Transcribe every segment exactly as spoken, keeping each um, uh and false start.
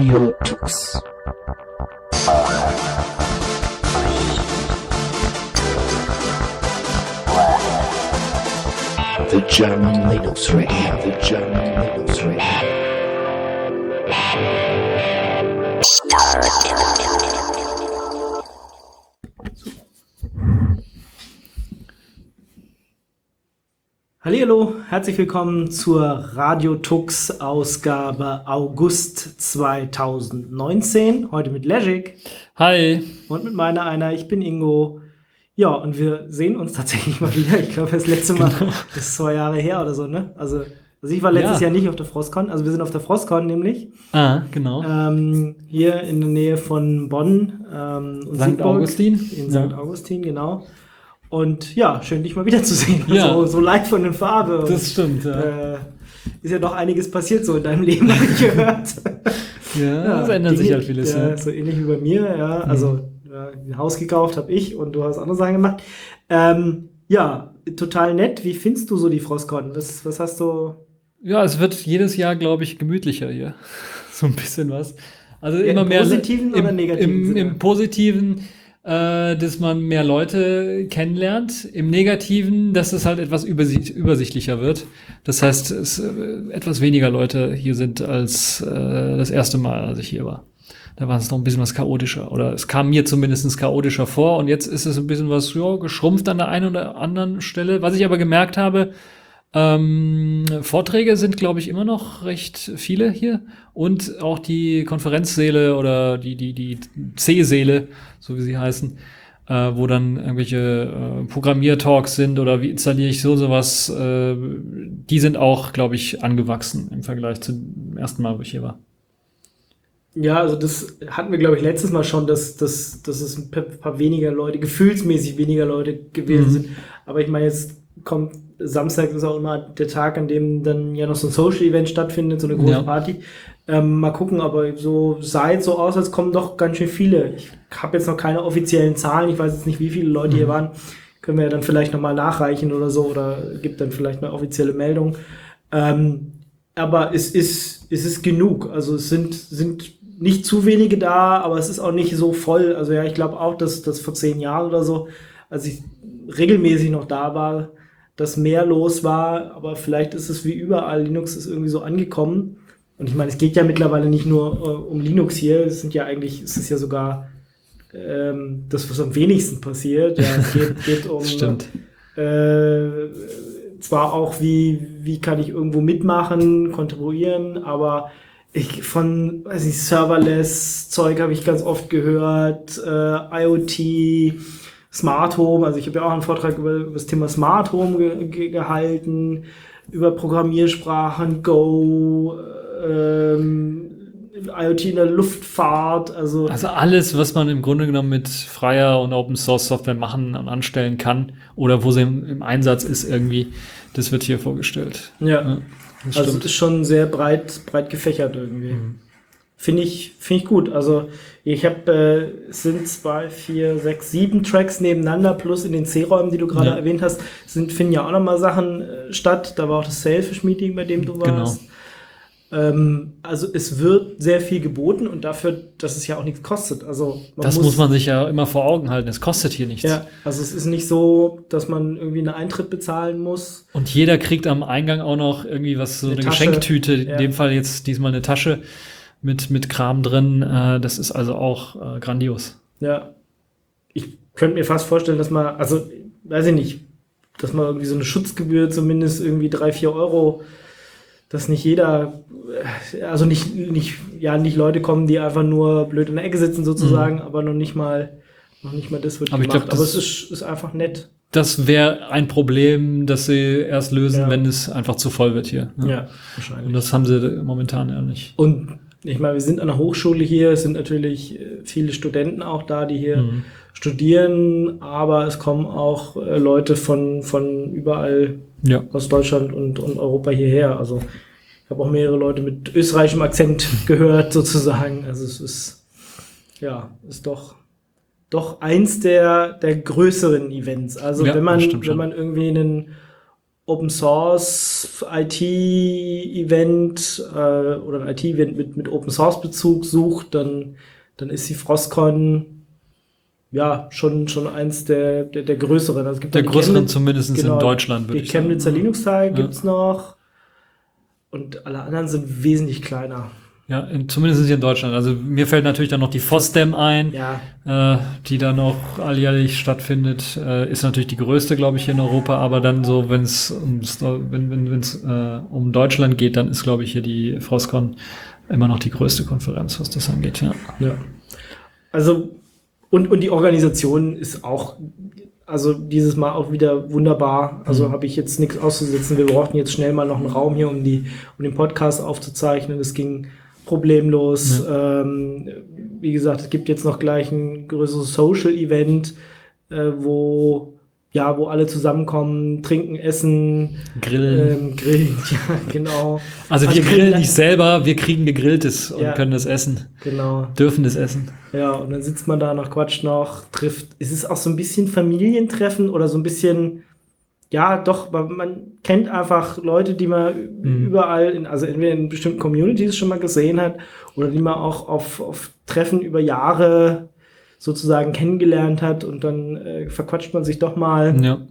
Radio Tux. The German Linux Radio, the German Linux Radio. Hallihallo, herzlich willkommen zur Radio Tux Ausgabe August zweitausendneunzehn. Heute mit Legic. Hi. Und mit meiner einer, ich bin Ingo. Ja, und wir sehen uns tatsächlich mal wieder. Ich glaube, das letzte Mal genau. ist zwei Jahre her oder so, ne? Also, also ich war letztes ja. Jahr nicht auf der Frostcon. Also wir sind auf der Frostcon nämlich. Ah, genau. Ähm, hier in der Nähe von Bonn. Ähm, und Sankt Siegburg, Augustin. In ja. Sankt Augustin, genau. Und ja, schön, dich mal wiederzusehen. Ja. So, so live von der Farbe. Und, das stimmt, ja. Äh, ist ja doch einiges passiert so in deinem Leben, habe ich gehört. ja, ja, es ändert sich halt vieles. Ja, ja. So ähnlich wie bei mir, ja. Mhm. Also ja, ein Haus gekauft habe ich und du hast andere Sachen gemacht. Ähm, ja, total nett. Wie findest du so die Frostcon? Was, was hast du... Ja, es wird jedes Jahr, glaube ich, gemütlicher hier. So ein bisschen was. Also ja, immer im mehr... Im positiven oder negativen Im, im Positiven... Äh, dass man mehr Leute kennenlernt. Im Negativen, dass es halt etwas übersicht, übersichtlicher wird. Das heißt, es äh, etwas weniger Leute hier sind als äh, das erste Mal, als ich hier war. Da war es noch ein bisschen was chaotischer. Oder es kam mir zumindest chaotischer vor. Und jetzt ist es ein bisschen was ja, geschrumpft an der einen oder anderen Stelle. Was ich aber gemerkt habe, Ähm, Vorträge sind, glaube ich, immer noch recht viele hier und auch die Konferenzsäle oder die die die C-Säle, so wie sie heißen, äh, wo dann irgendwelche äh, Programmiertalks sind oder wie installiere ich so sowas, äh, die sind auch, glaube ich, angewachsen im Vergleich zum ersten Mal, wo ich hier war. Ja, also das hatten wir, glaube ich, letztes Mal schon, dass, dass, dass es ein paar weniger Leute, gefühlsmäßig weniger Leute gewesen mhm. sind. Aber ich meine, jetzt kommt Samstag ist auch immer der Tag, an dem dann ja noch so ein Social-Event stattfindet, so eine große ja. Party. Ähm, mal gucken, aber so sah jetzt so aus, als kommen doch ganz schön viele. Ich habe jetzt noch keine offiziellen Zahlen, ich weiß jetzt nicht, wie viele Leute mhm. hier waren. Können wir ja dann vielleicht nochmal nachreichen oder so, oder gibt dann vielleicht eine offizielle Meldung. Ähm, aber es ist, es ist genug. Also es sind, sind nicht zu wenige da, aber es ist auch nicht so voll. Also ja, ich glaube auch, dass das vor zehn Jahren oder so, als ich regelmäßig noch da war, dass mehr los war, aber vielleicht ist es wie überall, Linux ist irgendwie so angekommen. Und ich meine, es geht ja mittlerweile nicht nur äh, um Linux hier, es sind ja eigentlich, es ist ja sogar ähm, das, was am wenigsten passiert. Ja, es geht, geht um Stimmt. Äh, zwar auch, wie, wie kann ich irgendwo mitmachen, kontribuieren, aber ich von, weiß nicht, Serverless Zeug habe ich ganz oft gehört, äh, IoT, Smart Home, also ich habe ja auch einen Vortrag über, über das Thema Smart Home ge- ge- gehalten, über Programmiersprachen, Go, ähm, IoT in der Luftfahrt, also... Also alles, was man im Grunde genommen mit freier und Open Source Software machen und anstellen kann oder wo sie im, im Einsatz ist irgendwie, das wird hier vorgestellt. Ja, ja also es ist schon sehr breit, breit gefächert irgendwie. Mhm. Finde ich, finde ich gut. Also ich habe, äh, es sind zwei, vier, sechs, sieben Tracks nebeneinander, plus in den C-Räumen, die du gerade ja. erwähnt hast, sind, finden ja auch nochmal Sachen äh, statt. Da war auch das Selfish-Meeting, bei dem du warst. Genau. Ähm, also es wird sehr viel geboten und dafür, dass es ja auch nichts kostet. Also man das muss, muss man sich ja immer vor Augen halten. Es kostet hier nichts. Ja, also es ist nicht so, dass man irgendwie einen Eintritt bezahlen muss. Und jeder kriegt am Eingang auch noch irgendwie was, so eine, eine Geschenktüte, ja. in dem Fall jetzt diesmal eine Tasche mit mit Kram drin, äh, das ist also auch äh, grandios. Ja, ich könnte mir fast vorstellen, dass man, also, weiß ich nicht, dass man irgendwie so eine Schutzgebühr zumindest irgendwie drei, vier Euro, dass nicht jeder, also nicht, nicht, ja, nicht Leute kommen, die einfach nur blöd in der Ecke sitzen sozusagen, mhm. aber noch nicht mal, noch nicht mal das wird aber gemacht. Ich glaub, aber es ist, ist einfach nett. Das wäre ein Problem, das sie erst lösen, ja. wenn es einfach zu voll wird hier. Ja, ja wahrscheinlich. Und das haben sie momentan ja nicht. Und ich meine, wir sind an der Hochschule hier, es sind natürlich viele Studenten auch da, die hier mhm. studieren, aber es kommen auch äh, Leute von, von überall ja. aus Deutschland und, und Europa hierher. Also ich habe auch mehrere Leute mit österreichischem Akzent gehört sozusagen. Also es ist, ja, ist doch, doch eins der, der größeren Events. Also ja, wenn man, wenn man irgendwie einen Open Source I T-Event äh, oder ein I T-Event mit, mit Open Source-Bezug sucht, dann, dann ist die Frostcon ja schon, schon eins der, der, der größeren. Also es gibt Der noch die größeren Chemnitz- zumindest genau, in Deutschland, würde Die ich sagen. Chemnitzer Linux-Tage Ja. gibt's noch und alle anderen sind wesentlich kleiner. Ja, in, zumindest hier in Deutschland. Also mir fällt natürlich dann noch die FOSDEM ein, Ja, äh, die dann auch alljährlich stattfindet. Äh, ist natürlich die größte, glaube ich, hier in Europa. Aber dann so, wenn es ums, wenn, wenn, wenn's, äh, um Deutschland geht, dann ist, glaube ich, hier die Frostcon immer noch die größte Konferenz, was das angeht. Ja. ja. Also und, und die Organisation ist auch, also dieses Mal auch wieder wunderbar. Also Mhm. habe ich jetzt nichts auszusetzen. Wir brauchten jetzt schnell mal noch einen Raum hier, um die, um den Podcast aufzuzeichnen. Das ging problemlos. Ähm, wie gesagt, es gibt jetzt noch gleich ein größeres Social-Event, äh, wo ja, wo alle zusammenkommen, trinken, essen, Grillen. ähm, grillen, ja, genau. Also wir ich krieg grillen gleich- nicht selber, wir kriegen gegrilltes und Ja. können das essen. Genau. Dürfen das essen. Ja, und dann sitzt man da noch, quatscht noch, trifft. Es ist auch so ein bisschen Familientreffen oder so ein bisschen, ja, doch, weil man kennt einfach Leute, die man Mhm. überall, in, also entweder in bestimmten Communities schon mal gesehen hat oder die man auch auf, auf Treffen über Jahre sozusagen kennengelernt hat und dann äh, verquatscht man sich doch mal Ja.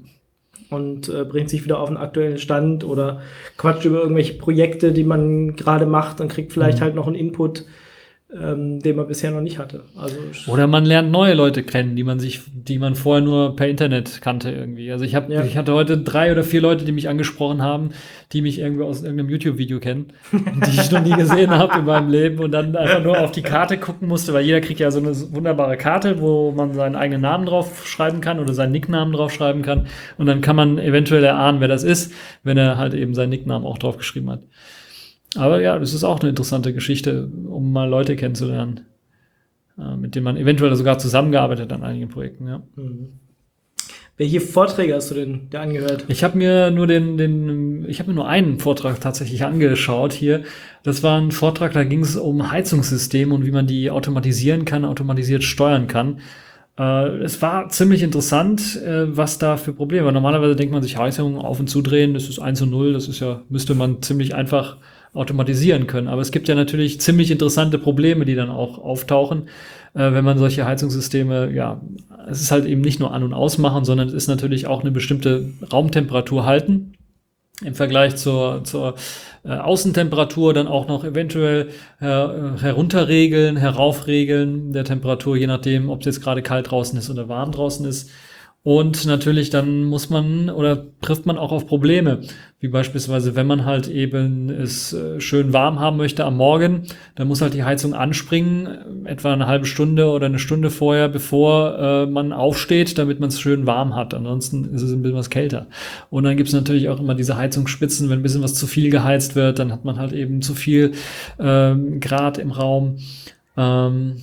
und äh, bringt sich wieder auf den aktuellen Stand oder quatscht über irgendwelche Projekte, die man gerade macht und kriegt vielleicht Mhm. halt noch einen Input, ähm, den man bisher noch nicht hatte. Also Oder man lernt neue Leute kennen, die man sich, die man vorher nur per Internet kannte irgendwie. Also ich habe, Ja. ich hatte heute drei oder vier Leute, die mich angesprochen haben, die mich irgendwie aus irgendeinem YouTube-Video kennen, die ich noch nie gesehen habe in meinem Leben und dann einfach nur auf die Karte gucken musste, weil jeder kriegt ja so eine wunderbare Karte, wo man seinen eigenen Namen drauf schreiben kann oder seinen Nicknamen drauf schreiben kann und dann kann man eventuell erahnen, wer das ist, wenn er halt eben seinen Nicknamen auch drauf geschrieben hat. Aber ja, das ist auch eine interessante Geschichte, um mal Leute kennenzulernen, äh, mit denen man eventuell sogar zusammengearbeitet hat an einigen Projekten, ja. Mhm. Welche Vorträge hast du denn da angehört? Ich habe mir nur den, den, ich habe mir nur einen Vortrag tatsächlich angeschaut hier. Das war ein Vortrag, da ging es um Heizungssysteme und wie man die automatisieren kann, automatisiert steuern kann. Äh, es war ziemlich interessant, äh, was da für Probleme waren. Normalerweise denkt man sich, Heizung auf und zudrehen, das ist eins und null, das ist ja, müsste man ziemlich einfach automatisieren können. Aber es gibt ja natürlich ziemlich interessante Probleme, die dann auch auftauchen, äh, wenn man solche Heizungssysteme, ja, es ist halt eben nicht nur an- und ausmachen, sondern es ist natürlich auch eine bestimmte Raumtemperatur halten. Im Vergleich zur, zur äh, Außentemperatur dann auch noch eventuell äh, herunterregeln, heraufregeln der Temperatur, je nachdem, ob es jetzt gerade kalt draußen ist oder warm draußen ist. Und natürlich dann muss man oder trifft man auch auf Probleme, wie beispielsweise, wenn man halt eben es äh, schön warm haben möchte am Morgen, dann muss halt die Heizung anspringen, äh, etwa eine halbe Stunde oder eine Stunde vorher, bevor äh, man aufsteht, damit man es schön warm hat. Ansonsten ist es ein bisschen was kälter. Und dann gibt es natürlich auch immer diese Heizungsspitzen, wenn ein bisschen was zu viel geheizt wird, dann hat man halt eben zu viel ähm, Grad im Raum. Ähm,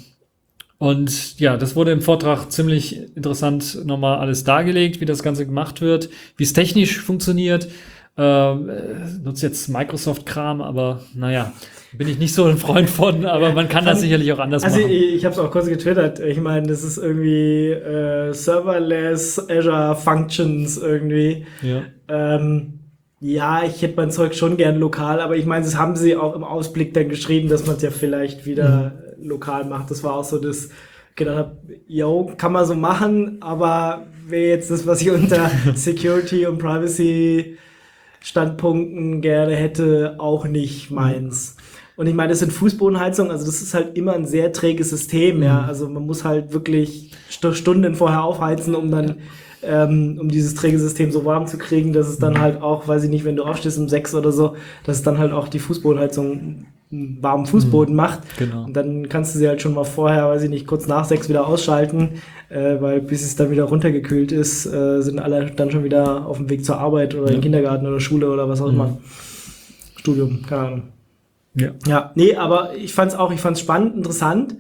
Und ja, das wurde im Vortrag ziemlich interessant nochmal alles dargelegt, wie das Ganze gemacht wird, wie es technisch funktioniert. Ähm, äh, nutze jetzt Microsoft-Kram, aber naja, bin ich nicht so ein Freund von, aber man kann das sicherlich auch anders Also machen. ich, ich habe es auch kurz getwittert. Ich meine, das ist irgendwie äh, Serverless Azure Functions irgendwie. Ja. Ähm, ja, ich hätte mein Zeug schon gern lokal, aber ich meine, das haben sie auch im Ausblick dann geschrieben, dass man es ja vielleicht wieder Mhm. lokal macht. Das war auch so das, gedacht habe, yo, kann man so machen, aber wäre jetzt das, was ich unter Security und Privacy Standpunkten gerne hätte, auch nicht meins. Und ich meine, das sind Fußbodenheizungen, also das ist halt immer ein sehr träges System, ja. Also man muss halt wirklich St- Stunden vorher aufheizen, um dann ähm, um dieses träge System so warm zu kriegen, dass es dann halt auch, weiß ich nicht, wenn du aufstehst um sechs oder so, dass es dann halt auch die Fußbodenheizung einen warmen Fußboden macht. Genau. Und dann kannst du sie halt schon mal vorher, weiß ich nicht, kurz nach sechs wieder ausschalten, äh, weil bis es dann wieder runtergekühlt ist, äh, sind alle dann schon wieder auf dem Weg zur Arbeit oder Ja. in den Kindergarten oder Schule oder was auch Mhm. immer. Studium, keine Ahnung. Ja. Ja, nee, aber ich fand's auch, ich fand's spannend, interessant.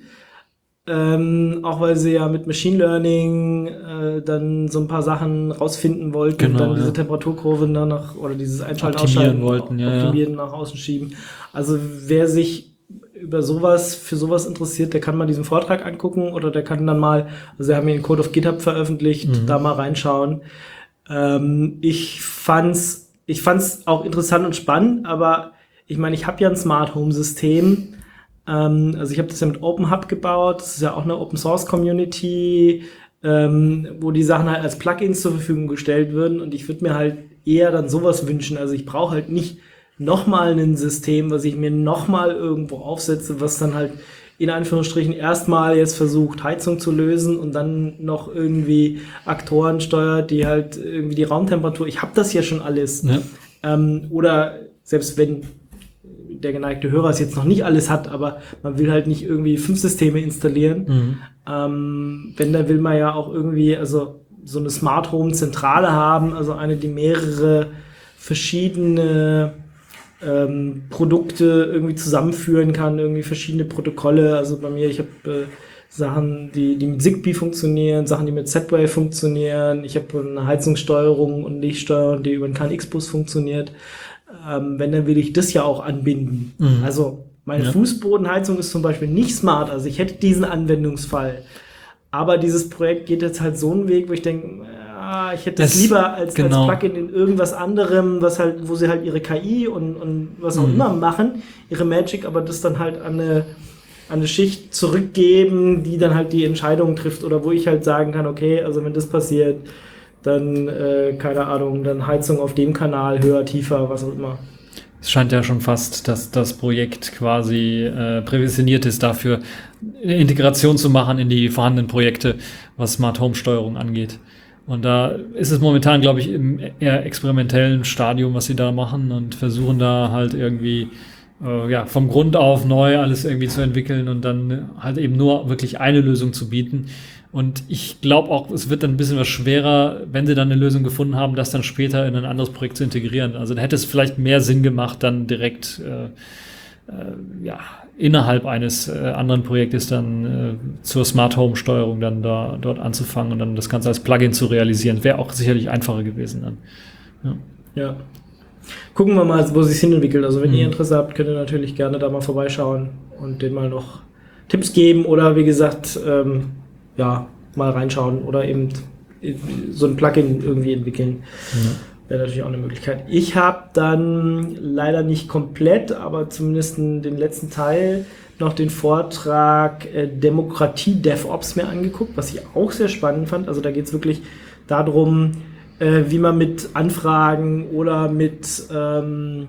Ähm, auch weil sie ja mit Machine Learning äh, dann so ein paar Sachen rausfinden wollten Genau, und dann ja. diese Temperaturkurve dann nach, oder dieses Einschalten, Optimieren Ausschalten wollten, ja, optimieren, nach außen schieben. Also wer sich über sowas, für sowas interessiert, der kann mal diesen Vortrag angucken oder der kann dann mal, also sie haben den Code of GitHub veröffentlicht, Mhm. da mal reinschauen. Ähm, ich fand's ich fand es auch interessant und spannend, aber ich meine, ich habe ja ein Smart Home System. Ähm, also ich habe das ja mit OpenHub gebaut. Das ist ja auch eine Open Source Community, ähm, wo die Sachen halt als Plugins zur Verfügung gestellt würden. Und ich würde mir halt eher dann sowas wünschen. Also ich brauche halt nicht nochmal ein System, was ich mir nochmal irgendwo aufsetze, was dann halt in Anführungsstrichen erstmal jetzt versucht, Heizung zu lösen und dann noch irgendwie Aktoren steuert, die halt irgendwie die Raumtemperatur, ich habe das ja schon alles. Ja. Ähm, oder selbst wenn der geneigte Hörer es jetzt noch nicht alles hat, aber man will halt nicht irgendwie fünf Systeme installieren. Mhm. Ähm, wenn, dann will man ja auch irgendwie also so eine Smart Home Zentrale haben, also eine, die mehrere verschiedene ähm, Produkte irgendwie zusammenführen kann, irgendwie verschiedene Protokolle. Also bei mir, ich habe äh, Sachen, die, die mit Zigbee funktionieren, Sachen, die mit Z-Wave funktionieren. Ich habe eine Heizungssteuerung und Lichtsteuerung, die über einen K N X-Bus funktioniert. Ähm, wenn, dann will ich das ja auch anbinden. Mhm. Also meine Ja. Fußbodenheizung ist zum Beispiel nicht smart. Also ich hätte diesen Anwendungsfall. Aber dieses Projekt geht jetzt halt so einen Weg, wo ich denke, ja, ich hätte das, Das- lieber als, genau. als Plugin in irgendwas anderem, was halt, wo sie halt ihre K I und, und was auch Mhm. immer machen, ihre Magic, aber das dann halt an eine, an eine Schicht zurückgeben, die dann halt die Entscheidung trifft oder wo ich halt sagen kann, okay, also wenn das passiert, dann, äh, keine Ahnung, dann Heizung auf dem Kanal, höher, tiefer, was auch immer. Es scheint ja schon fast, dass das Projekt quasi äh, prävisioniert ist dafür, eine Integration zu machen in die vorhandenen Projekte, was Smart Home Steuerung angeht. Und da ist es momentan, glaube ich, im eher experimentellen Stadium, was sie da machen und versuchen da halt irgendwie äh, ja, vom Grund auf neu alles irgendwie zu entwickeln und dann halt eben nur wirklich eine Lösung zu bieten. Und ich glaube auch, es wird dann ein bisschen was schwerer, wenn sie dann eine Lösung gefunden haben, das dann später in ein anderes Projekt zu integrieren. Also da hätte es vielleicht mehr Sinn gemacht, dann direkt äh, äh, ja, innerhalb eines äh, anderen Projektes dann äh, zur Smart Home Steuerung dann da dort anzufangen und dann das Ganze als Plugin zu realisieren. Wäre auch sicherlich einfacher gewesen dann. Ja. Ja. Gucken wir mal, wo sich hinentwickelt. Also wenn Mhm. ihr Interesse habt, könnt ihr natürlich gerne da mal vorbeischauen und denen mal noch Tipps geben oder wie gesagt, ähm, ja, mal reinschauen oder eben so ein Plugin irgendwie entwickeln. Wäre natürlich auch eine Möglichkeit. Ich habe dann leider nicht komplett, aber zumindest den letzten Teil noch den Vortrag äh, Demokratie DevOps mir angeguckt, was ich auch sehr spannend fand. Also da geht es wirklich darum, äh, wie man mit Anfragen oder mit ähm,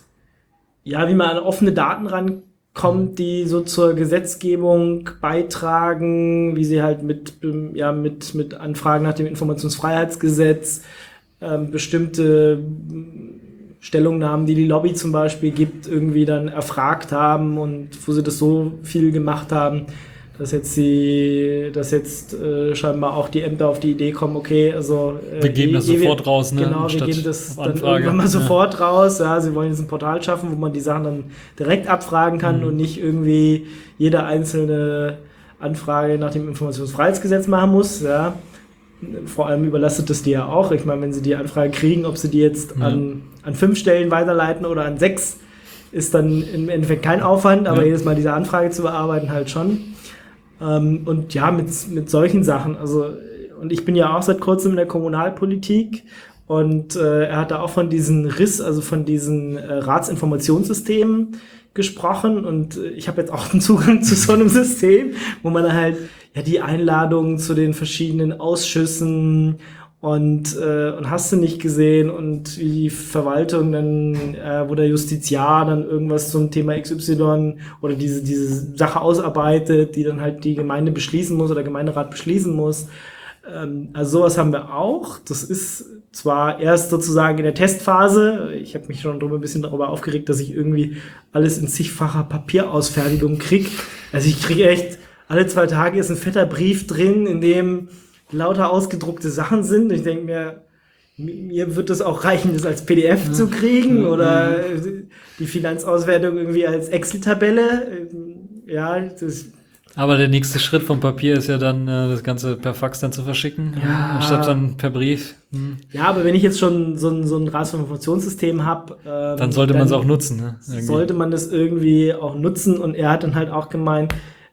ja, wie man an offene Daten rankommt, die so zur Gesetzgebung beitragen, wie sie halt mit ähm, ja mit mit Anfragen nach dem Informationsfreiheitsgesetz ähm, bestimmte Stellungnahmen, die die Lobby zum Beispiel gibt, irgendwie dann erfragt haben und wo sie das so viel gemacht haben, dass jetzt die, dass jetzt äh, scheinbar auch die Ämter auf die Idee kommen, okay, also äh, Wir geben das eh- eh- sofort raus, ne? Genau, wir Anstatt geben das auf dann Anfrage. irgendwann mal Ja. sofort raus. Ja, sie wollen jetzt ein Portal schaffen, wo man die Sachen dann direkt abfragen kann Mhm. und nicht irgendwie jede einzelne Anfrage nach dem Informationsfreiheitsgesetz machen muss. Ja. Vor allem überlastet es die ja auch. Ich meine, wenn sie die Anfrage kriegen, ob sie die jetzt Ja. an, an fünf Stellen weiterleiten oder an sechs, ist dann im Endeffekt kein Aufwand, aber Ja. jedes Mal diese Anfrage zu bearbeiten halt schon. Ähm, und ja, mit, mit solchen Sachen, also, und ich bin ja auch seit kurzem in der Kommunalpolitik und äh, er hat da auch von diesen R I S, also von diesen äh, Ratsinformationssystemen gesprochen und äh, ich habe jetzt auch einen Zugang zu so einem System, wo man dann halt ja die Einladungen zu den verschiedenen Ausschüssen und, äh, und hast du nicht gesehen und wie die Verwaltung dann, äh, wo der Justiziar dann irgendwas zum Thema X Y oder diese, diese Sache ausarbeitet, die dann halt die Gemeinde beschließen muss oder der Gemeinderat beschließen muss. Ähm, also sowas haben wir auch. Das ist zwar erst sozusagen in der Testphase. Ich habe mich schon drüber ein bisschen darüber aufgeregt, dass ich irgendwie alles in zigfacher Papierausfertigung krieg. Also ich kriege echt, alle zwei Tage ist ein fetter Brief drin, in dem lauter ausgedruckte Sachen sind. Ich denke mir, mir wird es auch reichen, das als P D F zu kriegen oder die Finanzauswertung irgendwie als Excel-Tabelle. Ja, das Aber der nächste Schritt vom Papier ist ja dann, äh, das Ganze per Fax dann zu verschicken, Ja. anstatt dann per Brief. Hm. ja, aber wenn ich jetzt schon so ein, so ein Ratsinformationssystem habe, ähm, Dann sollte man es auch nutzen. Ne? Irgendwie. sollte man das irgendwie auch nutzen und er hat dann halt auch gemeint,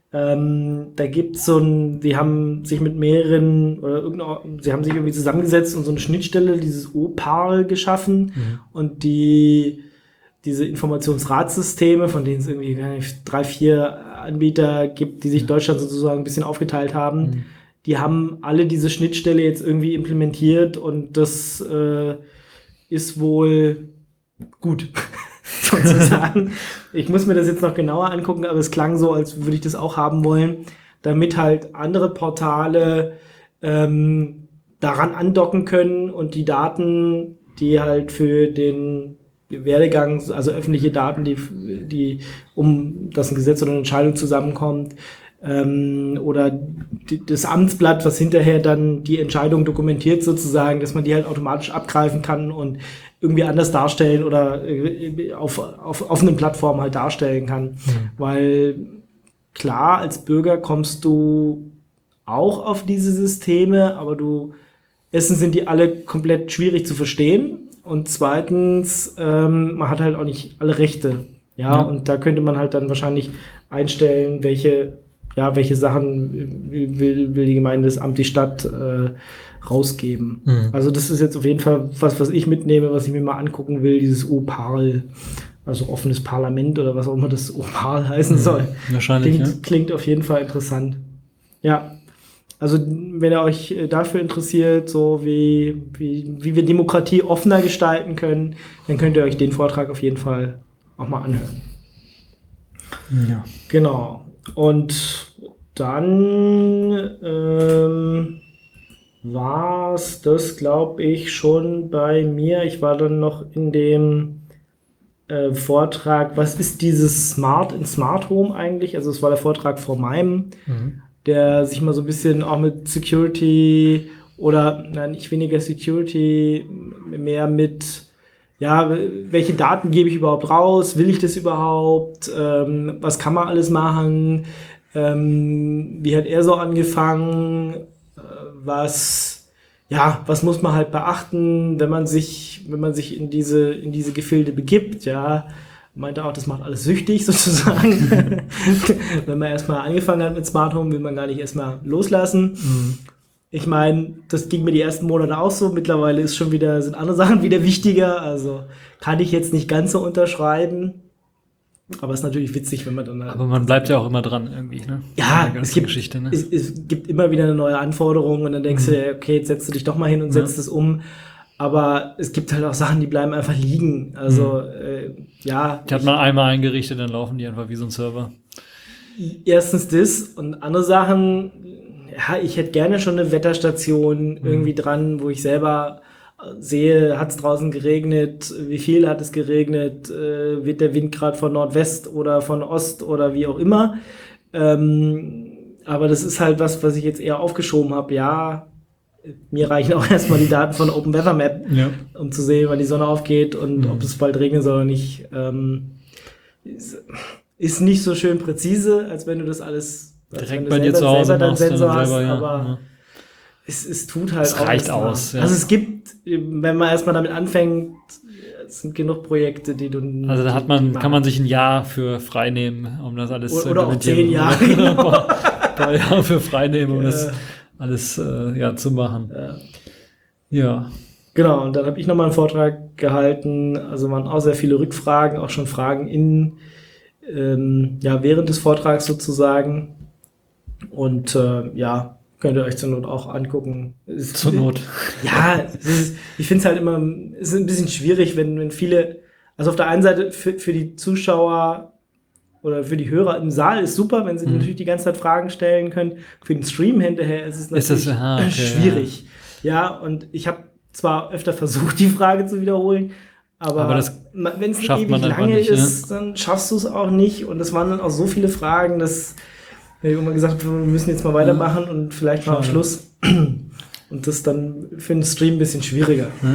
Ähm, da gibt's so ein, die haben sich mit mehreren, oder irgendeine, sie haben sich irgendwie zusammengesetzt und so eine Schnittstelle, dieses O-Parl geschaffen und die, diese Informationsratssysteme, von denen es irgendwie keine Ahnung, drei, vier Anbieter gibt, die sich Deutschland sozusagen ein bisschen aufgeteilt haben, Mhm. die haben alle diese Schnittstelle jetzt irgendwie implementiert und das äh, ist wohl gut, sozusagen. Ich muss mir das jetzt noch genauer angucken, aber es klang so, als würde ich das auch haben wollen, damit halt andere Portale ähm, daran andocken können und die Daten, die halt für den Werdegang, also öffentliche Daten, die, die um das ein Gesetz oder eine Entscheidung zusammenkommt, ähm, oder die, das Amtsblatt, was hinterher dann die Entscheidung dokumentiert sozusagen, dass man die halt automatisch abgreifen kann und irgendwie anders darstellen oder äh, auf, auf offenen Plattformen halt darstellen kann. Mhm. Weil klar, als Bürger kommst du auch auf diese Systeme, aber du, erstens sind die alle komplett schwierig zu verstehen und zweitens, ähm, man hat halt auch nicht alle Rechte. Ja, ja, und da könnte man halt dann wahrscheinlich einstellen, welche, ja, welche Sachen will, will die Gemeinde, das Amt, die Stadt äh, rausgeben. Mhm. Also das ist jetzt auf jeden Fall was, was ich mitnehme, was ich mir mal angucken will, dieses O-Parl, also offenes Parlament oder was auch immer das O-Parl heißen mhm. soll. Wahrscheinlich, klingt, ja. Klingt auf jeden Fall interessant. Ja, also wenn ihr euch dafür interessiert, so wie, wie, wie wir Demokratie offener gestalten können, dann könnt ihr euch den Vortrag auf jeden Fall auch mal anhören. Ja. Genau. Und dann ähm, war es das, glaube ich, schon bei mir. Ich war dann noch in dem äh, Vortrag, was ist dieses Smart in Smart Home eigentlich? Also es war der Vortrag vor meinem, mhm. der sich mal so ein bisschen auch mit Security oder, nein, nicht weniger Security, mehr mit, ja, welche Daten gebe ich überhaupt raus? Will ich das überhaupt? Ähm, was kann man alles machen? Ähm, wie hat er so angefangen? Äh, was, ja, was muss man halt beachten, wenn man sich, wenn man sich in diese, in diese Gefilde begibt? Ja, meinte auch, das macht alles süchtig sozusagen. Wenn man erstmal angefangen hat mit Smart Home, will man gar nicht erstmal loslassen. Mhm. Ich meine, das ging mir die ersten Monate auch so. Mittlerweile ist schon wieder, sind andere Sachen wieder wichtiger. Also kann ich jetzt nicht ganz so unterschreiben. Aber es ist natürlich witzig, wenn man dann... Aber man bleibt ja auch immer dran irgendwie, ne? Ja, es gibt, Geschichte, ne? es, es gibt immer wieder eine neue Anforderung und dann denkst mhm. du, okay, jetzt setzt du dich doch mal hin und setzt es ja. um. Aber es gibt halt auch Sachen, die bleiben einfach liegen. Also, mhm. äh, ja. Die hat man einmal eingerichtet, dann laufen die einfach wie so ein Server. Erstens das und andere Sachen, ja, ich hätte gerne schon eine Wetterstation mhm. irgendwie dran, wo ich selber sehe, hat es draußen geregnet, wie viel hat es geregnet, äh, wird der Wind gerade von Nordwest oder von Ost oder wie auch immer. Ähm, aber das ist halt was, was ich jetzt eher aufgeschoben habe. Ja, mir reichen auch erstmal die Daten von Open Weather Map, ja. um zu sehen, wann die Sonne aufgeht und mhm. ob es bald regnen soll oder nicht. Ähm, ist, ist nicht so schön präzise, als wenn du das alles direkt bei dir zu Hause selber machst, Sensor hast, selber, ja. aber ja. Es, es tut halt es auch. reicht aus. Ja. Also es gibt, wenn man erstmal damit anfängt, es sind genug Projekte, die du. Also da hat man, kann man sich ein Jahr für frei nehmen, um das alles oder, zu oder auch zehn Jahre. Genau. Ein paar Jahre für frei nehmen, um ja. das alles äh, ja, zu machen. Ja. ja. Genau, und dann habe ich nochmal einen Vortrag gehalten. Also waren auch sehr viele Rückfragen, auch schon Fragen in, ähm, ja, während des Vortrags sozusagen. Und äh, ja, könnt ihr euch zur Not auch angucken. Es, zur Not. Ja, es ist, ich finde es halt immer, es ist ein bisschen schwierig, wenn, wenn viele, also auf der einen Seite für, für die Zuschauer oder für die Hörer im Saal ist super, wenn sie mhm. natürlich die ganze Zeit Fragen stellen können. Für den Stream hinterher ist es natürlich ist das, aha, okay, schwierig. Ja, ja und ich habe zwar öfter versucht, die Frage zu wiederholen, aber, aber wenn es ewig lange nicht, ist, ne? Dann schaffst du es auch nicht. Und es waren dann auch so viele Fragen, dass wir immer gesagt haben, wir müssen jetzt mal weitermachen ja. und vielleicht mal am Schluss. Und das dann für den Stream ein bisschen schwieriger. Ja,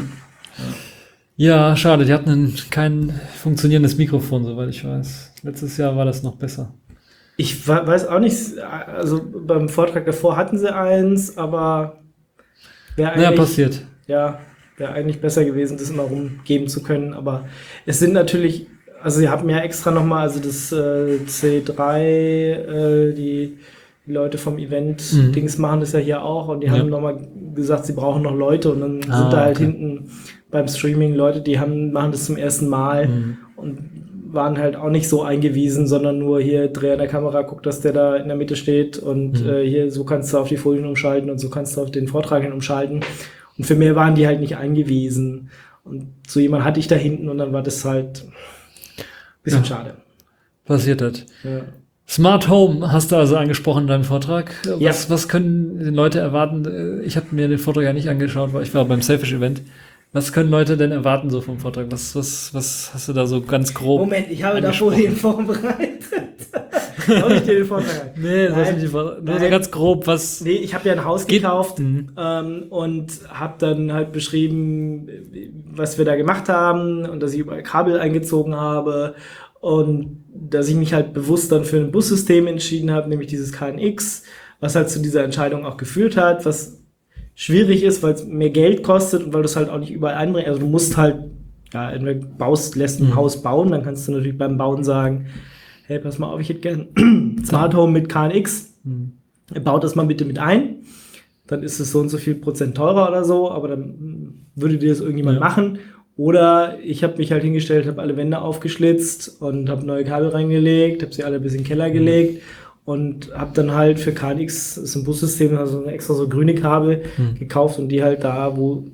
ja schade. Die hatten ein, kein funktionierendes Mikrofon, soweit ich weiß. Letztes Jahr war das noch besser. Ich weiß auch nicht, also beim Vortrag davor hatten sie eins, aber wäre eigentlich... Ja, passiert. Ja, wäre eigentlich besser gewesen, das immer rumgeben zu können. Aber es sind natürlich also ihr habt mir ja extra nochmal, also das äh, C drei, äh, die, die Leute vom Event-Dings machen das ja hier auch und die Ja. haben nochmal gesagt, sie brauchen noch Leute und dann Ah, sind da halt okay. hinten beim Streaming Leute, die haben, machen das zum ersten Mal Mhm. und waren halt auch nicht so eingewiesen, sondern nur hier dreh an der Kamera, guck, dass der da in der Mitte steht und Mhm. äh, hier so kannst du auf die Folien umschalten und so kannst du auf den Vortrag hin umschalten. Und für mehr waren die halt nicht eingewiesen. Und so jemand hatte ich da hinten und dann war das halt ein bisschen Ja. schade. Passiert das. Ja. Smart Home hast du also angesprochen in deinem Vortrag. Was, Ja. was können die Leute erwarten? Ich habe mir den Vortrag ja nicht angeschaut, weil ich war beim Selfish-Event. Was können Leute denn erwarten so vom Vortrag? Was, was, was hast du da so ganz grob? Moment, ich habe da angesprochen? Folien vorbereitet. Habe ich dir den Vortrag? Nee, das Nein. ist nicht die Vortrag. Nur so Nein. ganz grob, was. Nee, ich habe ja ein Haus Geht- gekauft Mhm. ähm, und habe dann halt beschrieben, was wir da gemacht haben und dass ich überall Kabel eingezogen habe und dass ich mich halt bewusst dann für ein Bussystem entschieden habe, nämlich dieses K N X, was halt zu dieser Entscheidung auch geführt hat, was schwierig ist, weil es mehr Geld kostet und weil du es halt auch nicht überall einbringst. Also du musst halt, ja, entweder baust, lässt ein Mhm. Haus bauen, dann kannst du natürlich beim Bauen sagen, hey, pass mal auf, ich hätte gern Smart Home mit K N X. Mhm. Baut das mal bitte mit ein. Dann ist es so und so viel Prozent teurer oder so, aber dann mm, würde dir das irgendjemand Ja. machen. Oder ich habe mich halt hingestellt, habe alle Wände aufgeschlitzt und habe neue Kabel reingelegt, habe sie alle bis in den Keller gelegt und habe dann halt für K N X, das ist ein Bussystem, also extra so grüne Kabel Mhm. gekauft und die halt da, wo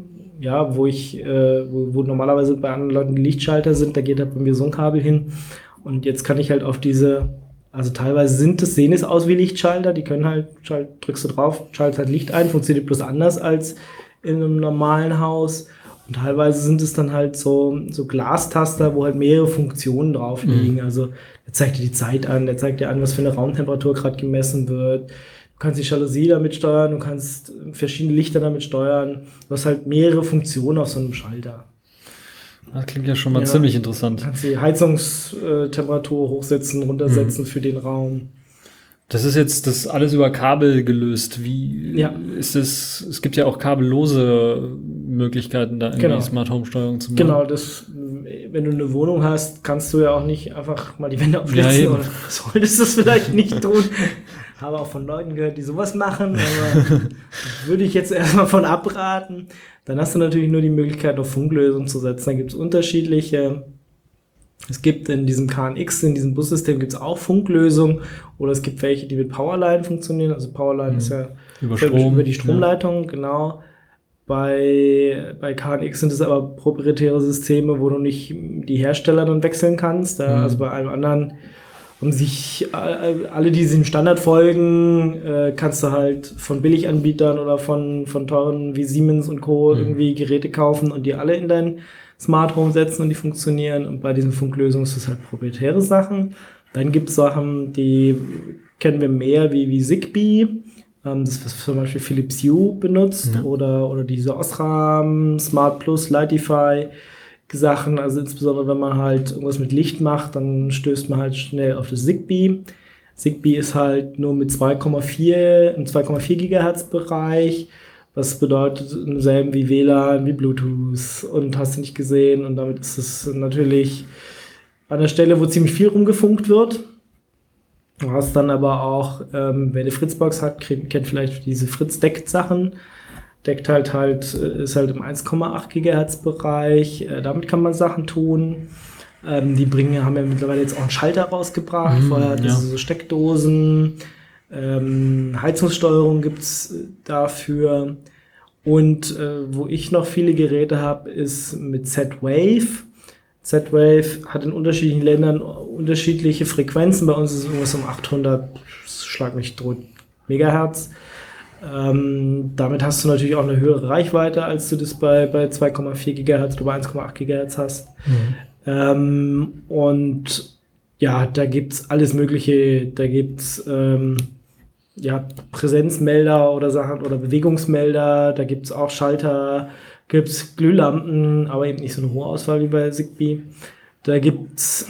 ja, wo ich, äh, wo, wo normalerweise bei anderen Leuten die Lichtschalter sind, da geht halt bei mir so ein Kabel hin. Und jetzt kann ich halt auf diese, also teilweise sind das, sehen es aus wie Lichtschalter, die können halt, schalt, drückst du drauf, schaltet halt Licht ein, funktioniert bloß anders als in einem normalen Haus. Und teilweise sind es dann halt so, so Glastaster, wo halt mehrere Funktionen drauf liegen. Also der zeigt dir die Zeit an, der zeigt dir an, was für eine Raumtemperatur gerade gemessen wird. Du kannst die Jalousie damit steuern, du kannst verschiedene Lichter damit steuern. Du hast halt mehrere Funktionen auf so einem Schalter. Das klingt ja schon mal Ja. ziemlich Du interessant. kannst die Heizungstemperatur hochsetzen, runtersetzen für den Raum. Das ist jetzt das alles über Kabel gelöst. Wie Ja. ist es? Es gibt ja auch kabellose Möglichkeiten, da irgendwie Genau. Smart Home Steuerung zu machen. Genau, das, wenn du eine Wohnung hast, kannst du ja auch nicht einfach mal die Wände aufschlitzen eben. oder solltest das vielleicht nicht tun. Habe auch von Leuten gehört, die sowas machen, aber würde ich jetzt erstmal von abraten. Dann hast du natürlich nur die Möglichkeit, auf Funklösungen zu setzen. Da gibt es unterschiedliche. Es gibt in diesem K N X, in diesem Bussystem gibt es auch Funklösungen oder es gibt welche, die mit Powerline funktionieren. Also Powerline Mhm. ist ja Über über, Strom. über die Stromleitung, genau. Bei, bei K N X sind es aber proprietäre Systeme, wo du nicht die Hersteller dann wechseln kannst. Da, Mhm. Also bei einem anderen haben sich äh, alle, die diesem Standard folgen, äh, kannst du halt von Billiganbietern oder von, von teuren wie Siemens und Co. Mhm. irgendwie Geräte kaufen und die alle in dein Smart Home setzen und die funktionieren. Und bei diesen Funklösungen ist das halt proprietäre Sachen. Dann gibt es Sachen, die kennen wir mehr wie, wie Zigbee. Ähm, das, was zum Beispiel Philips Hue benutzt Ja. oder, oder diese Osram, Smart Plus, Lightify Sachen. Also insbesondere, wenn man halt irgendwas mit Licht macht, dann stößt man halt schnell auf das Zigbee. Zigbee ist halt nur mit zwei Komma vier, im zwei Komma vier Gigahertz Bereich. Was bedeutet im selben wie W L A N, wie Bluetooth und hast du nicht gesehen. Und damit ist es natürlich an der Stelle, wo ziemlich viel rumgefunkt wird. Du hast dann aber auch, ähm, wer eine Fritzbox hat, kennt, kennt vielleicht diese Fritz-Deckt-Sachen. Deckt halt halt, äh, ist halt im eins Komma acht Gigahertz Bereich. Äh, damit kann man Sachen tun. Ähm, die bringen, haben ja mittlerweile jetzt auch einen Schalter rausgebracht. Mhm, Vorher hatten ja. sie so Steckdosen. Ähm, Heizungssteuerung gibt's äh, dafür. Und äh, wo ich noch viele Geräte habe, ist mit Z-Wave. Z-Wave hat in unterschiedlichen Ländern unterschiedliche Frequenzen. Bei uns ist es irgendwas um achthundert, schlag mich tot, Megahertz. Ähm, damit hast du natürlich auch eine höhere Reichweite, als du das bei, bei zwei Komma vier Gigahertz oder bei eins Komma acht Gigahertz hast. Mhm. Ähm, und ja, da gibt's alles Mögliche. Da gibt's ähm, ja, Präsenzmelder oder Sachen oder Bewegungsmelder. Da gibt's auch Schalter, gibt's Glühlampen, aber eben nicht so eine hohe Auswahl wie bei Zigbee. Da gibt's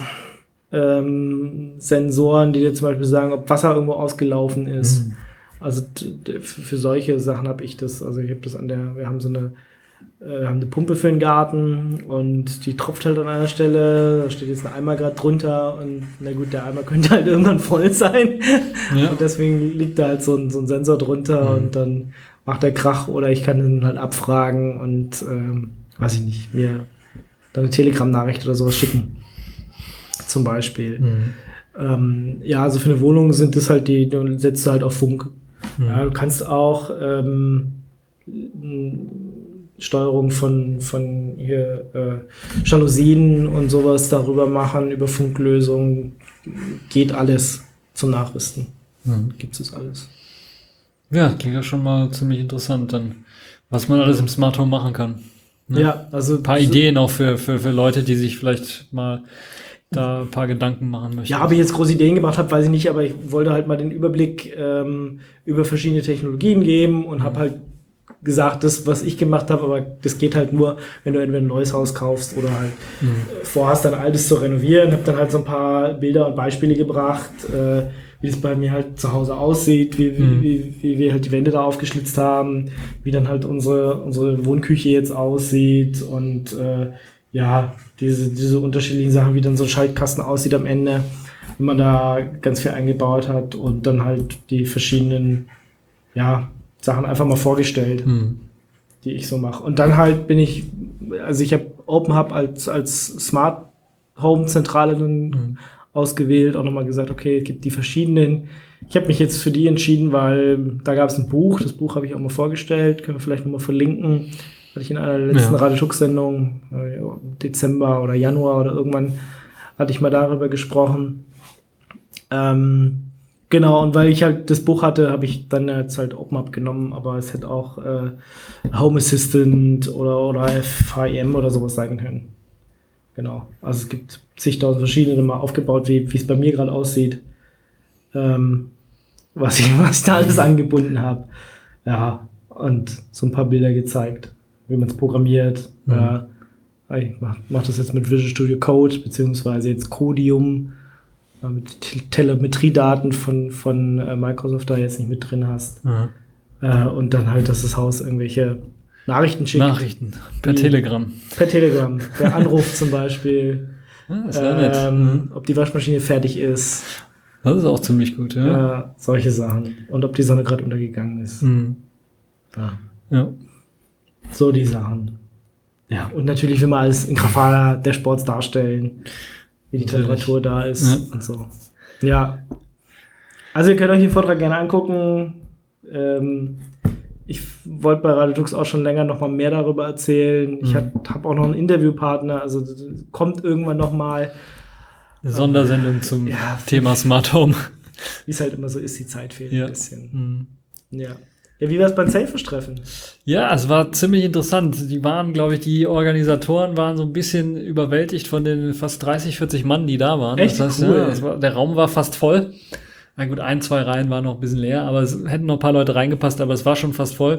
ähm, Sensoren, die dir zum Beispiel sagen, ob Wasser irgendwo ausgelaufen ist. Mhm. Also d- d- für solche Sachen habe ich das. Also ich habe das an der, wir haben so eine äh, haben eine Pumpe für den Garten und die tropft halt an einer Stelle, da steht jetzt ein Eimer gerade drunter und na gut, der Eimer könnte halt irgendwann voll sein. Ja. Und deswegen liegt da halt so ein, so ein Sensor drunter Mhm. und dann macht der Krach oder ich kann ihn halt abfragen und ähm, weiß ich nicht, mir dann eine Telegram-Nachricht oder sowas schicken. Zum Beispiel. Mhm. Ähm, ja, also für eine Wohnung sind das halt die, du setzt du halt auf Funk. Mhm. Ja, du kannst auch ähm, Steuerung von, von hier äh, Jalousien und sowas darüber machen, über Funklösungen. Geht alles zum Nachrüsten. Mhm. Gibt es alles. Ja, klingt ja schon mal ziemlich interessant dann, was man alles im Smart Home machen kann. Ne? Ja, also Ein paar Ideen auch für, für, für Leute, die sich vielleicht mal da ein paar Gedanken machen möchten. Ja, ob ich jetzt große Ideen gemacht habe, weiß ich nicht, aber ich wollte halt mal den Überblick ähm, über verschiedene Technologien geben und habe halt gesagt, das, was ich gemacht habe, aber das geht halt nur, wenn du entweder ein neues Haus kaufst oder halt Mhm. äh, vorhast, dein altes zu renovieren. Habe dann halt so ein paar Bilder und Beispiele gebracht, äh, wie es bei mir halt zu Hause aussieht, wie, Mhm. wie, wie, wie wir halt die Wände da aufgeschlitzt haben, wie dann halt unsere, unsere Wohnküche jetzt aussieht und äh, ja, diese, diese unterschiedlichen Sachen, wie dann so ein Schaltkasten aussieht am Ende, wenn man da ganz viel eingebaut hat und dann halt die verschiedenen, ja, Sachen einfach mal vorgestellt, Mhm. die ich so mache. Und dann halt bin ich, also ich habe Open Hub als, als Smart Home Zentrale dann Mhm. ausgewählt, auch nochmal gesagt, okay, es gibt die verschiedenen. Ich habe mich jetzt für die entschieden, weil da gab es ein Buch, das Buch habe ich auch mal vorgestellt, können wir vielleicht nochmal verlinken. Hatte ich in einer der letzten Ja. Radio Tux-Sendung, äh, im Dezember oder Januar oder irgendwann, hatte ich mal darüber gesprochen. Ähm, genau, und weil ich halt das Buch hatte, habe ich dann jetzt halt OpenUp genommen, aber es hätte auch äh, Home Assistant oder, oder F H I M oder sowas sein können. Genau, also es gibt zigtausend verschiedene mal aufgebaut, wie wie es bei mir gerade aussieht, ähm, was, ich, was ich da alles angebunden habe. Ja, und so ein paar Bilder gezeigt, wie man es programmiert. Mhm. Ja, ich mache mach das jetzt mit Visual Studio Code, beziehungsweise jetzt Codium, äh, mit Te- Telemetriedaten von, von äh, Microsoft da jetzt nicht mit drin hast. Ja. Äh, und dann halt, dass das Haus irgendwelche Nachrichten schickt. Nachrichten per Die- Telegram. Per Telegram. Der Anruf zum Beispiel. Ja, das wäre nett. Ähm, Mhm. ob die Waschmaschine fertig ist. Das ist auch ziemlich gut, ja. Äh, solche Sachen. Und ob die Sonne gerade untergegangen ist. Mhm. Ja. Ja. So die Sachen. Ja, und natürlich will man alles in Grafana der Sports darstellen, wie die Natürlich. Temperatur da ist Ja. und so. Ja. Also ihr könnt euch den Vortrag gerne angucken. Ähm, ich wollte bei Radio Tux auch schon länger noch mal mehr darüber erzählen. Ich Mhm. habe hab auch noch einen Interviewpartner, also das kommt irgendwann noch mal. Eine Sondersendung zum Ja. Thema Smart Home. Wie es halt immer so ist, die Zeit fehlt Ja. ein bisschen. Mhm. Ja. Ja, wie war es beim Selfish-Treffen? Ja, es war ziemlich interessant. Die waren, glaube ich, die Organisatoren waren so ein bisschen überwältigt von den fast dreißig, vierzig Mann, die da waren. Echt? Das heißt, Cool. ja, das war, der Raum war fast voll. Na gut, ein, zwei Reihen waren noch ein bisschen leer, aber es hätten noch ein paar Leute reingepasst, aber es war schon fast voll.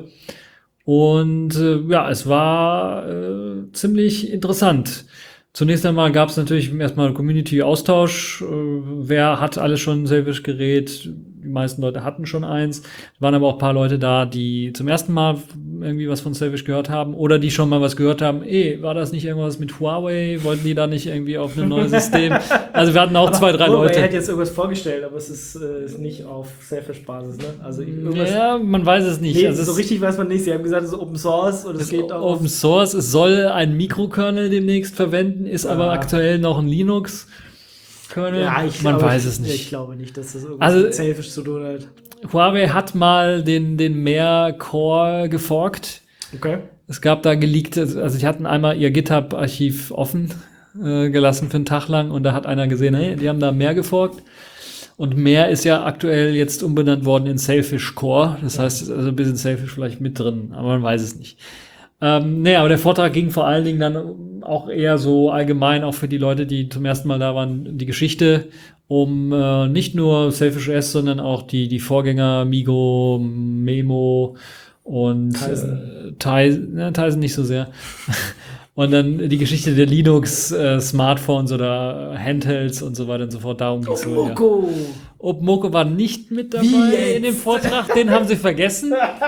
Und äh, ja, es war äh, ziemlich interessant. Zunächst einmal gab es natürlich erstmal Community-Austausch. Äh, wer hat alles schon ein Selfish-Gerät? Die meisten Leute hatten schon eins. Es waren aber auch ein paar Leute da, die zum ersten Mal irgendwie was von Selfish gehört haben oder die schon mal was gehört haben. Eh, war das nicht irgendwas mit Huawei? Wollten die da nicht irgendwie auf ein neues System? Also wir hatten auch zwei, drei Huawei Leute. hat jetzt irgendwas vorgestellt, aber es ist, äh, ist nicht auf Selfish-Basis, ne? Also irgendwas. Ja, man weiß es nicht. Nee, also so es- richtig weiß man nicht. Sie haben gesagt, es ist Open Source und es Es geht auch. Open Source, es soll ein Mikrokernel demnächst verwenden, ist aber Ja. aktuell noch ein Linux-Kernel. Ja, ich Man glaube, weiß ich, es nicht. Ich glaube nicht, dass das irgendwas Also- mit Selfish zu tun hat. Huawei hat mal den, den Mehr Core geforkt. Okay. Es gab da geleakte, also sie hatten einmal ihr GitHub-Archiv offen äh, gelassen für einen Tag lang und da hat einer gesehen, hey, die haben da Mehr geforkt. Und Mehr ist ja aktuell jetzt umbenannt worden in Selfish Core. Das heißt, also ein bisschen Selfish vielleicht mit drin, aber man weiß es nicht. Ähm, nee, aber der Vortrag ging vor allen Dingen dann auch eher so allgemein, auch für die Leute, die zum ersten Mal da waren, die Geschichte um äh, nicht nur Selfish O S, sondern auch die, die Vorgänger Migo, Memo und Tizen. äh, Tizen, ne, Tizen nicht so sehr. Und dann die Geschichte der Linux-Smartphones oder Handhelds und so weiter und so fort. Darum geht's so, ja. Moko. Opmoko war nicht mit dabei Wie jetzt? in dem Vortrag, den haben sie vergessen.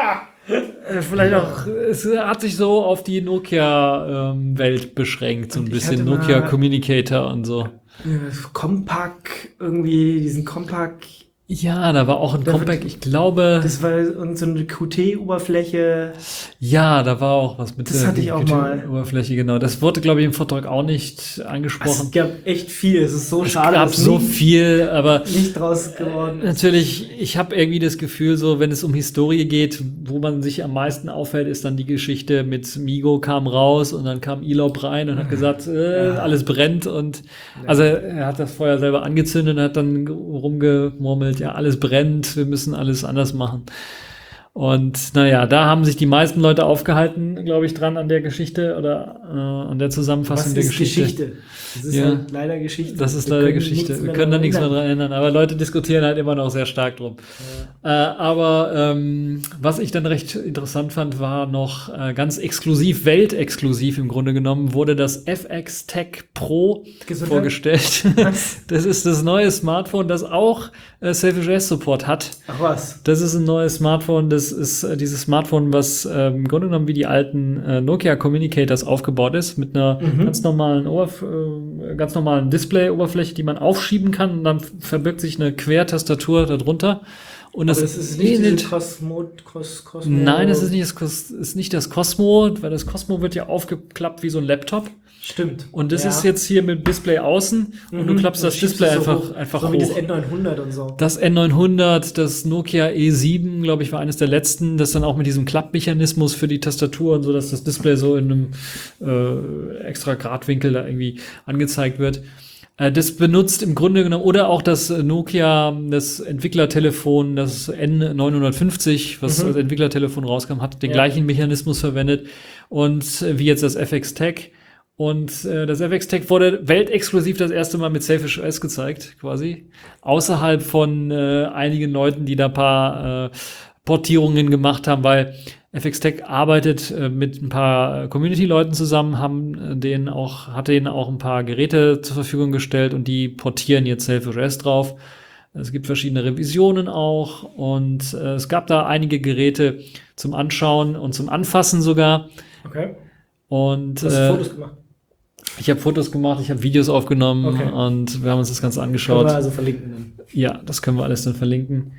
Äh, Vielleicht auch, es hat sich so auf die Nokia-Welt beschränkt, so ein Und ich bisschen hatte mal- Nokia Communicator und so. Äh, Compaq, irgendwie diesen Compaq, Ja, da war auch ein Da wird- Compact, ich glaube, das war irgend so eine Q T-Oberfläche. ja, da war auch was mit Das hatte ich auch mal. Oberfläche, genau. Das wurde, glaube ich, im Vortrag auch nicht Es angesprochen. gab echt viel. Es ist so Es schade, gab dass so nie- viel, aber nicht draus geworden ist. natürlich, ich habe irgendwie das Gefühl, so wenn es um Historie geht, wo man sich am meisten auffällt, ist dann die Geschichte mit Migo kam raus und dann kam Elop rein und hat gesagt, äh, alles brennt und also er hat das Feuer selber angezündet und hat dann rumgemurmelt, ja, alles brennt, wir müssen alles anders machen. Und naja, da haben sich die meisten Leute aufgehalten, glaube ich, dran an der Geschichte oder äh, an der Zusammenfassung Was der ist Geschichte. Geschichte? Das ist Ja. halt leider Geschichte. Das ist Wir leider können Geschichte. nichts Wir mehr können da nichts mehr ändern. dran ändern, aber Leute diskutieren halt immer noch sehr stark drum. Äh, aber ähm, was ich dann recht interessant fand, war noch äh, ganz exklusiv, weltexklusiv im Grunde genommen, wurde das F X Tech Pro Gesundheit? vorgestellt. Was? Das ist das neue Smartphone, das auch äh, Selfie-Support hat. Ach was. Das ist ein neues Smartphone. Das ist äh, dieses Smartphone, was äh, im Grunde genommen wie die alten äh, Nokia Communicators aufgebaut ist, mit einer Mhm. ganz normalen Oberf äh, ganz normalen Display-Oberfläche, die man aufschieben kann. Und dann verbirgt sich eine Quertastatur darunter. Und Aber das, das ist nicht ähnelt- diese Cosmo, Cos, Cosmo. Nein, es ist nicht das, Cos ist nicht das Cosmo, weil das Cosmo wird ja aufgeklappt wie so ein Laptop. Stimmt. Und das Ja. ist jetzt hier mit Display außen und du Mhm. klappst das schiebst Display es so einfach, hoch. einfach so wie das hoch. N neunhundert und so. Das N neunhundert, das Nokia E sieben, glaube ich, war eines der letzten, das dann auch mit diesem Klappmechanismus für die Tastatur und so, dass das Display so in einem äh, extra Gradwinkel da irgendwie angezeigt wird. Äh, das benutzt im Grunde genommen, oder auch das äh, Nokia, das Entwicklertelefon, das N neunhundertfünfzig, was Mhm. als Entwicklertelefon rauskam, hat den Ja. gleichen Mechanismus verwendet und äh, wie jetzt das F X Tech. Und äh, das F X Tech wurde weltexklusiv das erste Mal mit Selfish O S gezeigt, quasi. Außerhalb von äh, einigen Leuten, die da ein paar äh, Portierungen gemacht haben, weil F X Tech arbeitet äh, mit ein paar äh, Community-Leuten zusammen, haben äh, denen auch, hat denen auch ein paar Geräte zur Verfügung gestellt und die portieren jetzt Selfish O S drauf. Es gibt verschiedene Revisionen auch und äh, es gab da einige Geräte zum Anschauen und zum Anfassen sogar. Okay. Und Du hast äh, Fotos gemacht. ich habe Fotos gemacht, ich habe Videos aufgenommen Okay. und wir haben uns das Ganze Können angeschaut. wir also verlinken dann. Ja, das können wir alles dann verlinken.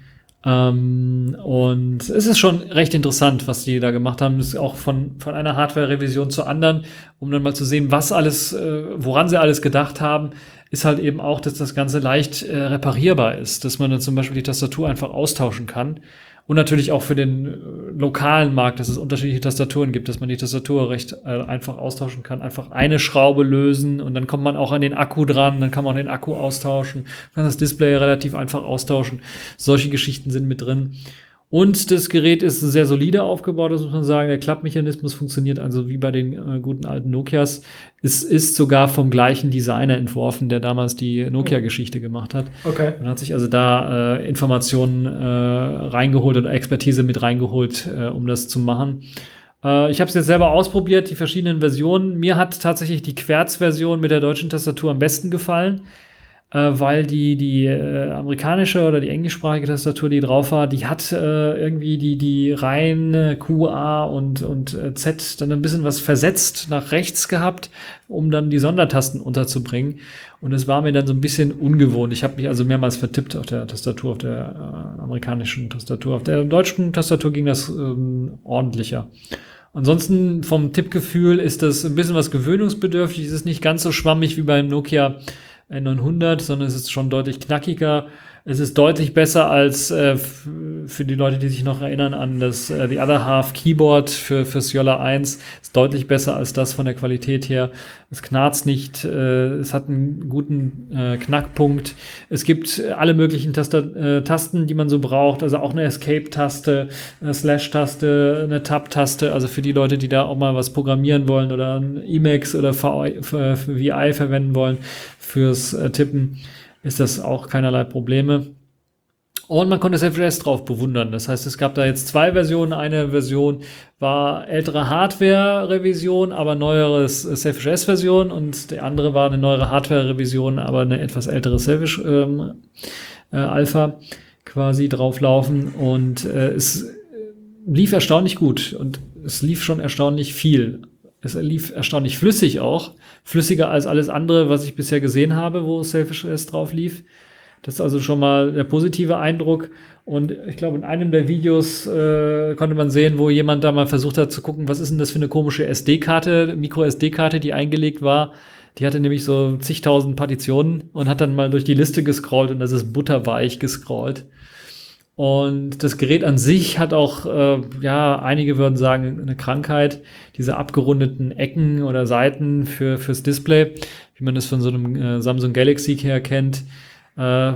Ähm, und es ist schon recht interessant, was die da gemacht haben. Das ist auch von, von einer Hardware-Revision zur anderen, um dann mal zu sehen, was alles, äh, woran sie alles gedacht haben, ist halt eben auch, dass das Ganze leicht äh, reparierbar ist, dass man dann zum Beispiel die Tastatur einfach austauschen kann. Und natürlich auch für den äh, lokalen Markt, dass es unterschiedliche Tastaturen gibt, dass man die Tastatur recht äh, einfach austauschen kann. Einfach eine Schraube lösen und dann kommt man auch an den Akku dran, dann kann man auch den Akku austauschen, kann das Display relativ einfach austauschen. Solche Geschichten sind mit drin. Und das Gerät ist sehr solide aufgebaut, das muss man sagen. Der Klappmechanismus funktioniert also wie bei den äh, guten alten Nokias. Es ist sogar vom gleichen Designer entworfen, der damals die Nokia-Geschichte gemacht hat. Okay. Man hat sich also da äh, Informationen äh, reingeholt oder Expertise mit reingeholt, äh, um das zu machen. Äh, ich habe es jetzt selber ausprobiert, die verschiedenen Versionen. Mir hat tatsächlich die Querz-Version mit der deutschen Tastatur am besten gefallen, äh, weil die, die äh, amerikanische oder die englischsprachige Tastatur, die drauf war, die hat äh, irgendwie die, die reine Q, A und, und äh, Z dann ein bisschen was versetzt nach rechts gehabt, um dann die Sondertasten unterzubringen. Und es war mir dann so ein bisschen ungewohnt. Ich habe mich also mehrmals vertippt auf der Tastatur, auf der äh, amerikanischen Tastatur. Auf der deutschen Tastatur ging das ähm, ordentlicher. Ansonsten vom Tippgefühl ist das ein bisschen was gewöhnungsbedürftig. Es ist nicht ganz so schwammig wie beim Nokia N neunhundert, sondern es ist schon deutlich knackiger. Es ist deutlich besser als äh, f- für die Leute, die sich noch erinnern an das äh, The Other Half Keyboard für fürs Jolla eins. Ist deutlich besser als das von der Qualität her. Es knarzt nicht, äh, es hat einen guten äh, Knackpunkt. Es gibt äh, alle möglichen Taster, äh, Tasten, die man so braucht. Also auch eine Escape-Taste, eine Slash-Taste, eine Tab-Taste. Also für die Leute, die da auch mal was programmieren wollen oder ein Emacs oder V I, für, für V I verwenden wollen fürs äh, Tippen, ist das auch keinerlei Probleme. Und man konnte Selfish O S drauf bewundern. Das heißt, es gab da jetzt zwei Versionen. Eine Version war ältere Hardware-Revision, aber neueres Selfish O S-Version. Und die andere war eine neuere Hardware-Revision, aber eine etwas ältere Selfish ähm, äh, Alpha quasi drauflaufen. Und äh, es lief erstaunlich gut und es lief schon erstaunlich viel. Es lief erstaunlich flüssig auch, flüssiger als alles andere, was ich bisher gesehen habe, wo Selfish O S drauf lief. Das ist also schon mal der positive Eindruck. Und ich glaube, in einem der Videos äh, konnte man sehen, wo jemand da mal versucht hat zu gucken, was ist denn das für eine komische S D-Karte, Micro-S D-Karte, die eingelegt war. Die hatte nämlich so zigtausend Partitionen und hat dann mal durch die Liste gescrollt und das ist butterweich gescrollt. Und das Gerät an sich hat auch, äh, ja, einige würden sagen, eine Krankheit, diese abgerundeten Ecken oder Seiten für fürs Display, wie man das von so einem äh, Samsung Galaxy her kennt. Äh,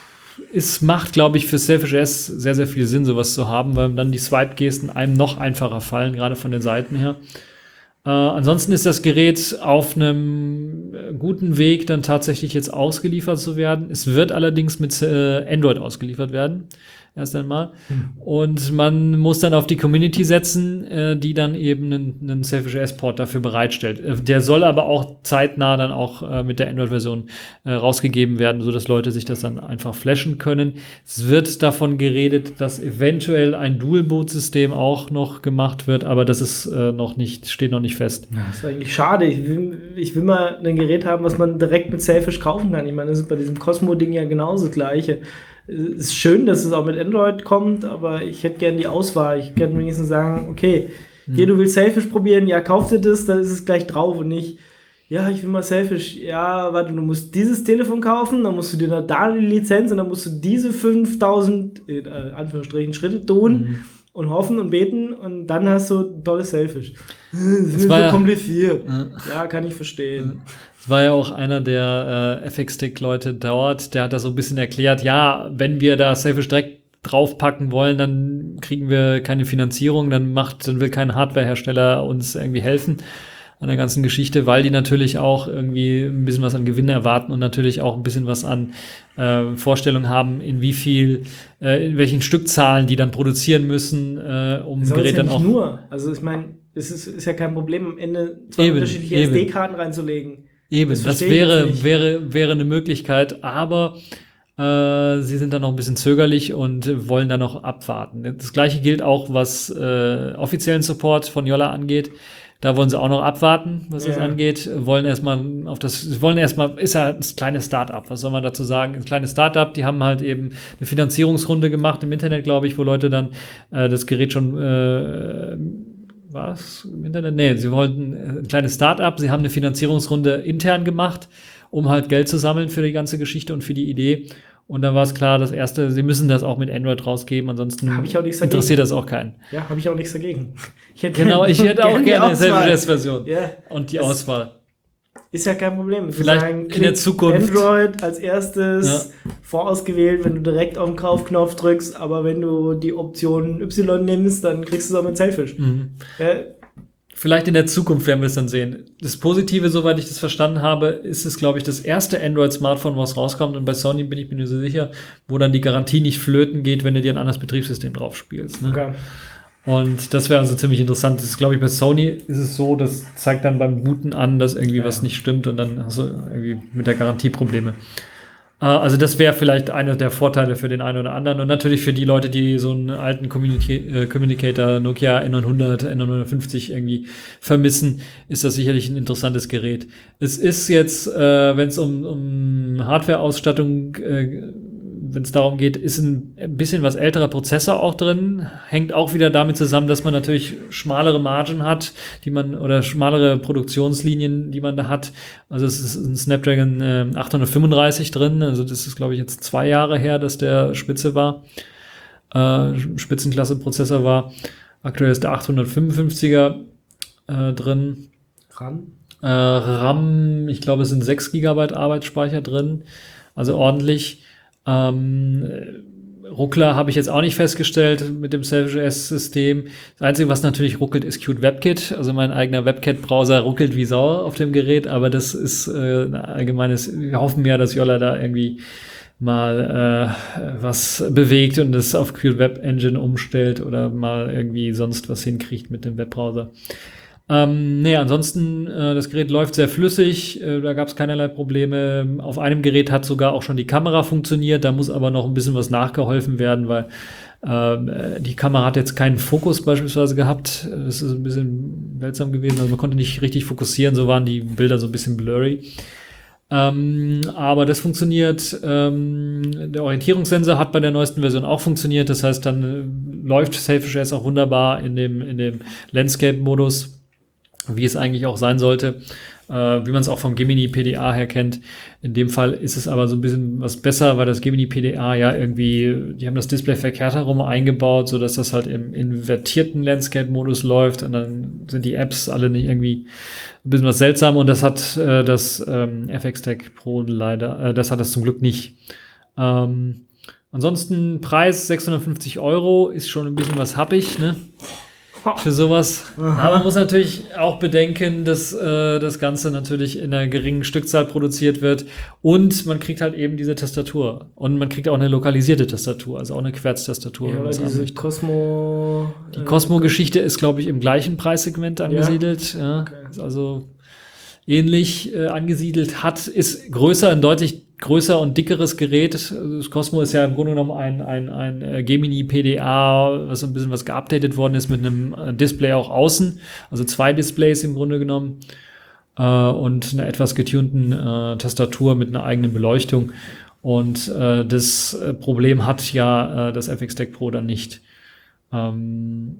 es macht, glaube ich, für Selfish O S sehr, sehr viel Sinn, sowas zu haben, weil dann die Swipe-Gesten einem noch einfacher fallen, gerade von den Seiten her. Äh, ansonsten ist das Gerät auf einem guten Weg, dann tatsächlich jetzt ausgeliefert zu werden. Es wird allerdings mit äh, Android ausgeliefert werden, erst einmal. Hm. Und man muss dann auf die Community setzen, äh, die dann eben einen, einen Selfish O S-Port dafür bereitstellt. Äh, der soll aber auch zeitnah dann auch äh, mit der Android-Version äh, rausgegeben werden, sodass Leute sich das dann einfach flashen können. Es wird davon geredet, dass eventuell ein Dual-Boot-System auch noch gemacht wird, aber das ist äh, noch nicht, steht noch nicht fest. Das ist eigentlich schade. Ich will, ich will mal ein Gerät haben, was man direkt mit Selfish kaufen kann. Ich meine, das ist bei diesem Cosmo-Ding ja genauso das Gleiche. Es ist schön, dass es auch mit Android kommt, aber ich hätte gerne die Auswahl. Ich könnte wenigstens sagen, okay, hm. hier, du willst Selfish probieren, ja, kauf dir das, dann ist es gleich drauf und nicht, ja, ich will mal Selfish, ja, warte, du musst dieses Telefon kaufen, dann musst du dir da, da die Lizenz und dann musst du diese fünftausend, in Anführungsstrichen, Schritte tun mhm. und hoffen und beten und dann hast du ein tolles Selfish. Das ist so ja, kompliziert. Ja. ja, kann ich verstehen. Das war ja auch einer der äh, F X-Stick-Leute dort, der hat das so ein bisschen erklärt, ja, wenn wir da Selfish direkt draufpacken wollen, dann kriegen wir keine Finanzierung, dann macht, dann will kein Hardwarehersteller uns irgendwie helfen an der ganzen Geschichte, weil die natürlich auch irgendwie ein bisschen was an Gewinn erwarten und natürlich auch ein bisschen was an äh, Vorstellung haben, in wie viel, äh, in welchen Stückzahlen die dann produzieren müssen, äh, um das Gerät ja dann nicht auch. Nur, also ich meine, es ist, ist ja kein Problem, am Ende zwei eben, unterschiedliche eben. S D-Karten reinzulegen. Eben, das, das wäre, wäre, wäre eine Möglichkeit, aber äh, sie sind dann noch ein bisschen zögerlich und wollen dann noch abwarten. Das gleiche gilt auch, was äh, offiziellen Support von Jolla angeht. Da wollen sie auch noch abwarten, was ja. das angeht. Wollen erstmal auf das, wollen erstmal, ist ja ein kleines Start-up. Was soll man dazu sagen? Ein kleines Start-up, die haben halt eben eine Finanzierungsrunde gemacht im Internet, glaube ich, wo Leute dann äh, das Gerät schon äh, was im Internet? Nee, sie wollten ein kleines Start-up, sie haben eine Finanzierungsrunde intern gemacht, um halt Geld zu sammeln für die ganze Geschichte und für die Idee. Und dann war es klar, das erste, sie müssen das auch mit Android rausgeben, ansonsten hab ich auch nichts interessiert dagegen. Das auch keinen. Ja, habe ich auch nichts dagegen. Ich hätte genau, ich hätte auch gerne eine Selfish Version ja. und die das Auswahl. Ist ja kein Problem. Vielleicht sagen, in der Zukunft. Android als erstes ja. vorausgewählt, wenn du direkt auf den Kaufknopf drückst, aber wenn du die Option Y nimmst, dann kriegst du es auch mit Selfish. Mhm. Äh, Vielleicht in der Zukunft werden wir es dann sehen. Das Positive, soweit ich das verstanden habe, ist es, glaube ich, das erste Android-Smartphone, was rauskommt. Und bei Sony bin ich mir nicht so sicher, wo dann die Garantie nicht flöten geht, wenn du dir ein anderes Betriebssystem drauf spielst. Ne? Okay. Und das wäre also ziemlich interessant. Das ist, glaube ich, bei Sony ist es so, das zeigt dann beim Booten an, dass irgendwie ja. was nicht stimmt und dann hast du irgendwie mit der Garantie Probleme. Also das wäre vielleicht einer der Vorteile für den einen oder anderen und natürlich für die Leute, die so einen alten Communica- äh, Communicator Nokia N neunhundert, N neunhundertfünfzig irgendwie vermissen, ist das sicherlich ein interessantes Gerät. Es ist jetzt, äh, wenn es um, um Hardware-Ausstattung, äh, wenn es darum geht, ist ein, ein bisschen was älterer Prozessor auch drin, hängt auch wieder damit zusammen, dass man natürlich schmalere Margen hat, die man oder schmalere Produktionslinien, die man da hat. Also es ist ein Snapdragon äh, achthundertfünfunddreißig drin, also das ist, glaube ich, jetzt zwei Jahre her, dass der Spitze war, äh, Spitzenklasse-Prozessor war. Aktuell ist der achthundertfünfundfünfziger äh, drin. RAM? Äh, RAM, ich glaube, es sind sechs Gigabyte Arbeitsspeicher drin, also ordentlich. Ähm, Ruckler habe ich jetzt auch nicht festgestellt mit dem Selfish O S-System. Das Einzige, was natürlich ruckelt, ist Qt WebKit. Also mein eigener WebKit-Browser ruckelt wie Sau auf dem Gerät, aber das ist äh, ein allgemeines, wir hoffen ja, dass Jolla da irgendwie mal äh, was bewegt und das auf Qt Web Engine umstellt oder mal irgendwie sonst was hinkriegt mit dem Webbrowser. Ähm, nee, ansonsten, äh, das Gerät läuft sehr flüssig, äh, da gab es keinerlei Probleme. Auf einem Gerät hat sogar auch schon die Kamera funktioniert, da muss aber noch ein bisschen was nachgeholfen werden, weil Ähm, äh, die Kamera hat jetzt keinen Fokus beispielsweise gehabt. Das ist ein bisschen seltsam gewesen. Also man konnte nicht richtig fokussieren, so waren die Bilder so ein bisschen blurry. Ähm, aber das funktioniert. Ähm, der Orientierungssensor hat bei der neuesten Version auch funktioniert. Das heißt, dann äh, läuft Selfish S auch wunderbar in dem, in dem Landscape-Modus, wie es eigentlich auch sein sollte, äh, wie man es auch vom Gemini P D A her kennt. In dem Fall ist es aber so ein bisschen was besser, weil das Gemini P D A ja irgendwie, die haben das Display verkehrt herum eingebaut, so dass das halt im invertierten Landscape-Modus läuft und dann sind die Apps alle nicht irgendwie ein bisschen was seltsam und das hat äh, das ähm, F X Tech Pro leider, äh, das hat das zum Glück nicht. Ähm, ansonsten Preis sechshundertfünfzig Euro ist schon ein bisschen was happig, ne? Für sowas. Aha. Aber man muss natürlich auch bedenken, dass äh, das Ganze natürlich in einer geringen Stückzahl produziert wird und man kriegt halt eben diese Tastatur und man kriegt auch eine lokalisierte Tastatur, also auch eine Querztastatur. Ja, wenn man oder es diese anmöchte. Cosmo. Die Cosmo-Geschichte ist, glaube ich, im gleichen Preissegment angesiedelt. Ja, Okay. ist also ähnlich äh, angesiedelt, hat, ist größer, ein deutlich größer und dickeres Gerät. Das Cosmo ist ja im Grunde genommen ein, ein, ein äh, Gemini P D A, was ein bisschen was geupdatet worden ist mit einem äh, Display auch außen, also zwei Displays im Grunde genommen äh, und einer etwas getunten äh, Tastatur mit einer eigenen Beleuchtung. Und äh, das äh, Problem hat ja äh, das F X Tech Pro dann nicht. Ähm,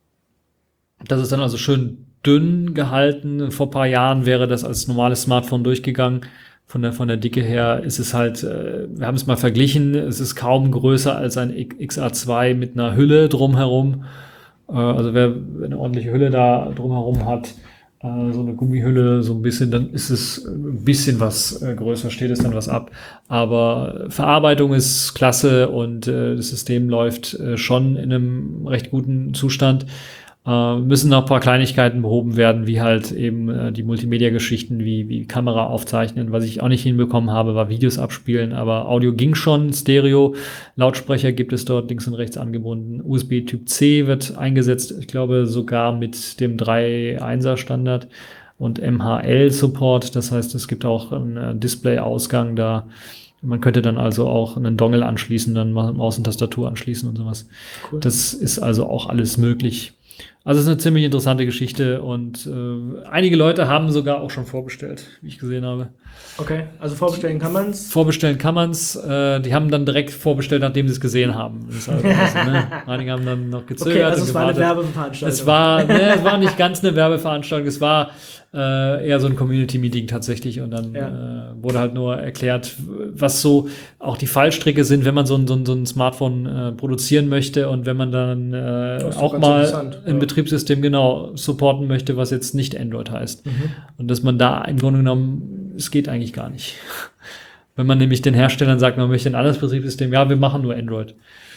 das ist dann also schön dünn gehalten. Vor ein paar Jahren wäre das als normales Smartphone durchgegangen. Von der, von der Dicke her ist es halt, äh, wir haben es mal verglichen, es ist kaum größer als ein X A zwei mit einer Hülle drumherum. Äh, also wer eine ordentliche Hülle da drumherum hat, äh, so eine Gummihülle, so ein bisschen, dann ist es ein bisschen was äh, größer, steht es dann was ab. Aber Verarbeitung ist klasse und äh, das System läuft äh, schon in einem recht guten Zustand. Äh, müssen noch ein paar Kleinigkeiten behoben werden, wie halt eben äh, die Multimedia-Geschichten, wie, wie Kamera aufzeichnen. Was ich auch nicht hinbekommen habe, war Videos abspielen, aber Audio ging schon, Stereo. Lautsprecher gibt es dort links und rechts angebunden. U S B Typ C wird eingesetzt, ich glaube sogar mit dem drei Punkt eins er Standard und M H L-Support. Das heißt, es gibt auch einen äh, Display-Ausgang da. Man könnte dann also auch einen Dongle anschließen, dann Maus und Tastatur anschließen und sowas. Cool. Das ist also auch alles möglich. Also es ist eine ziemlich interessante Geschichte und äh, einige Leute haben sogar auch schon vorbestellt, wie ich gesehen habe. Okay, also vorbestellen kann man's. Vorbestellen kann man's. Äh, die haben dann direkt vorbestellt, nachdem sie es gesehen haben. Das ist also, also, ne? Einige haben dann noch gezögert. Okay, also und es war eine gewartet. Werbeveranstaltung. Es war, ne, es war nicht ganz eine Werbeveranstaltung, es war äh, eher so ein Community-Meeting tatsächlich und dann Ja. äh, wurde halt nur erklärt, was so auch die Fallstricke sind, wenn man so ein, so ein, so ein Smartphone äh, produzieren möchte und wenn man dann äh, Das ist auch ganz mal interessant, ein ja. Betriebssystem genau supporten möchte, was jetzt nicht Android heißt. Mhm. Und dass man da im Grunde genommen, es geht eigentlich gar nicht. Wenn man nämlich den Herstellern sagt, man möchte ein anderes Betriebssystem, ja, wir machen nur Android.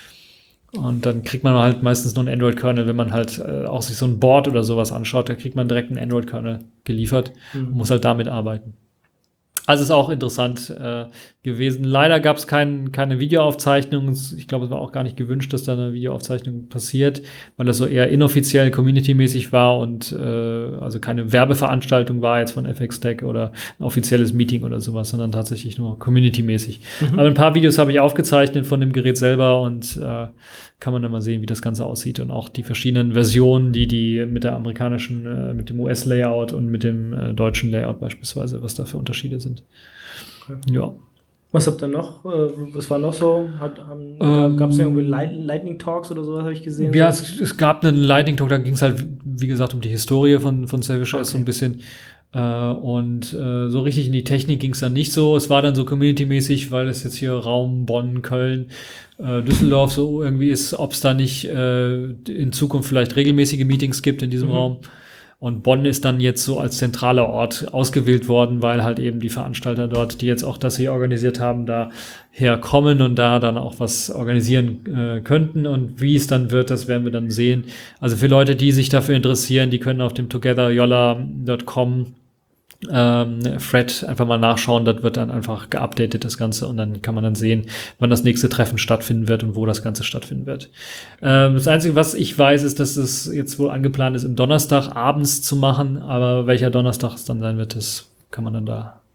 Und dann kriegt man halt meistens nur einen Android-Kernel, wenn man halt äh, auch sich so ein Board oder sowas anschaut, da kriegt man direkt einen Android-Kernel geliefert Mhm. und muss halt damit arbeiten. Also ist auch interessant äh, gewesen. Leider gab es kein, keine Videoaufzeichnung. Ich glaube, es war auch gar nicht gewünscht, dass da eine Videoaufzeichnung passiert, weil das so eher inoffiziell, community-mäßig war und äh, also keine Werbeveranstaltung war jetzt von F X Tech oder ein offizielles Meeting oder sowas, sondern tatsächlich nur community-mäßig. Mhm. Aber ein paar Videos habe ich aufgezeichnet von dem Gerät selber und äh, kann man dann mal sehen, wie das Ganze aussieht und auch die verschiedenen Versionen, die die mit der amerikanischen, äh, mit dem U S-Layout und mit dem äh, deutschen Layout beispielsweise, was da für Unterschiede sind. Okay. Ja. Was habt ihr noch? Äh, Was war noch so? Hat, haben, Ähm, gab es irgendwie Light, Lightning Talks oder sowas, habe ich gesehen? Ja, so? es, es gab einen Lightning Talk, da ging es halt, wie gesagt, um die Historie von, von Selfish Okay. so ein bisschen. Äh, und äh, so richtig in die Technik ging es dann nicht so. Es war dann so community-mäßig, weil es jetzt hier Raum Bonn, Köln, äh, Düsseldorf so irgendwie ist, ob es da nicht äh, in Zukunft vielleicht regelmäßige Meetings gibt in diesem Mhm. Raum. Und Bonn ist dann jetzt so als zentraler Ort ausgewählt worden, weil halt eben die Veranstalter dort, die jetzt auch das hier organisiert haben, da herkommen und da dann auch was organisieren äh, könnten. Und wie es dann wird, das werden wir dann sehen. Also für Leute, die sich dafür interessieren, die können auf dem together yolla Punkt com ähm, Thread einfach mal nachschauen. Das wird dann einfach geupdatet, das Ganze. Und dann kann man dann sehen, wann das nächste Treffen stattfinden wird und wo das Ganze stattfinden wird. Ähm, das Einzige, was ich weiß, ist, dass es jetzt wohl angeplant ist, im Donnerstag abends zu machen. Aber welcher Donnerstag es dann sein wird, das kann man dann da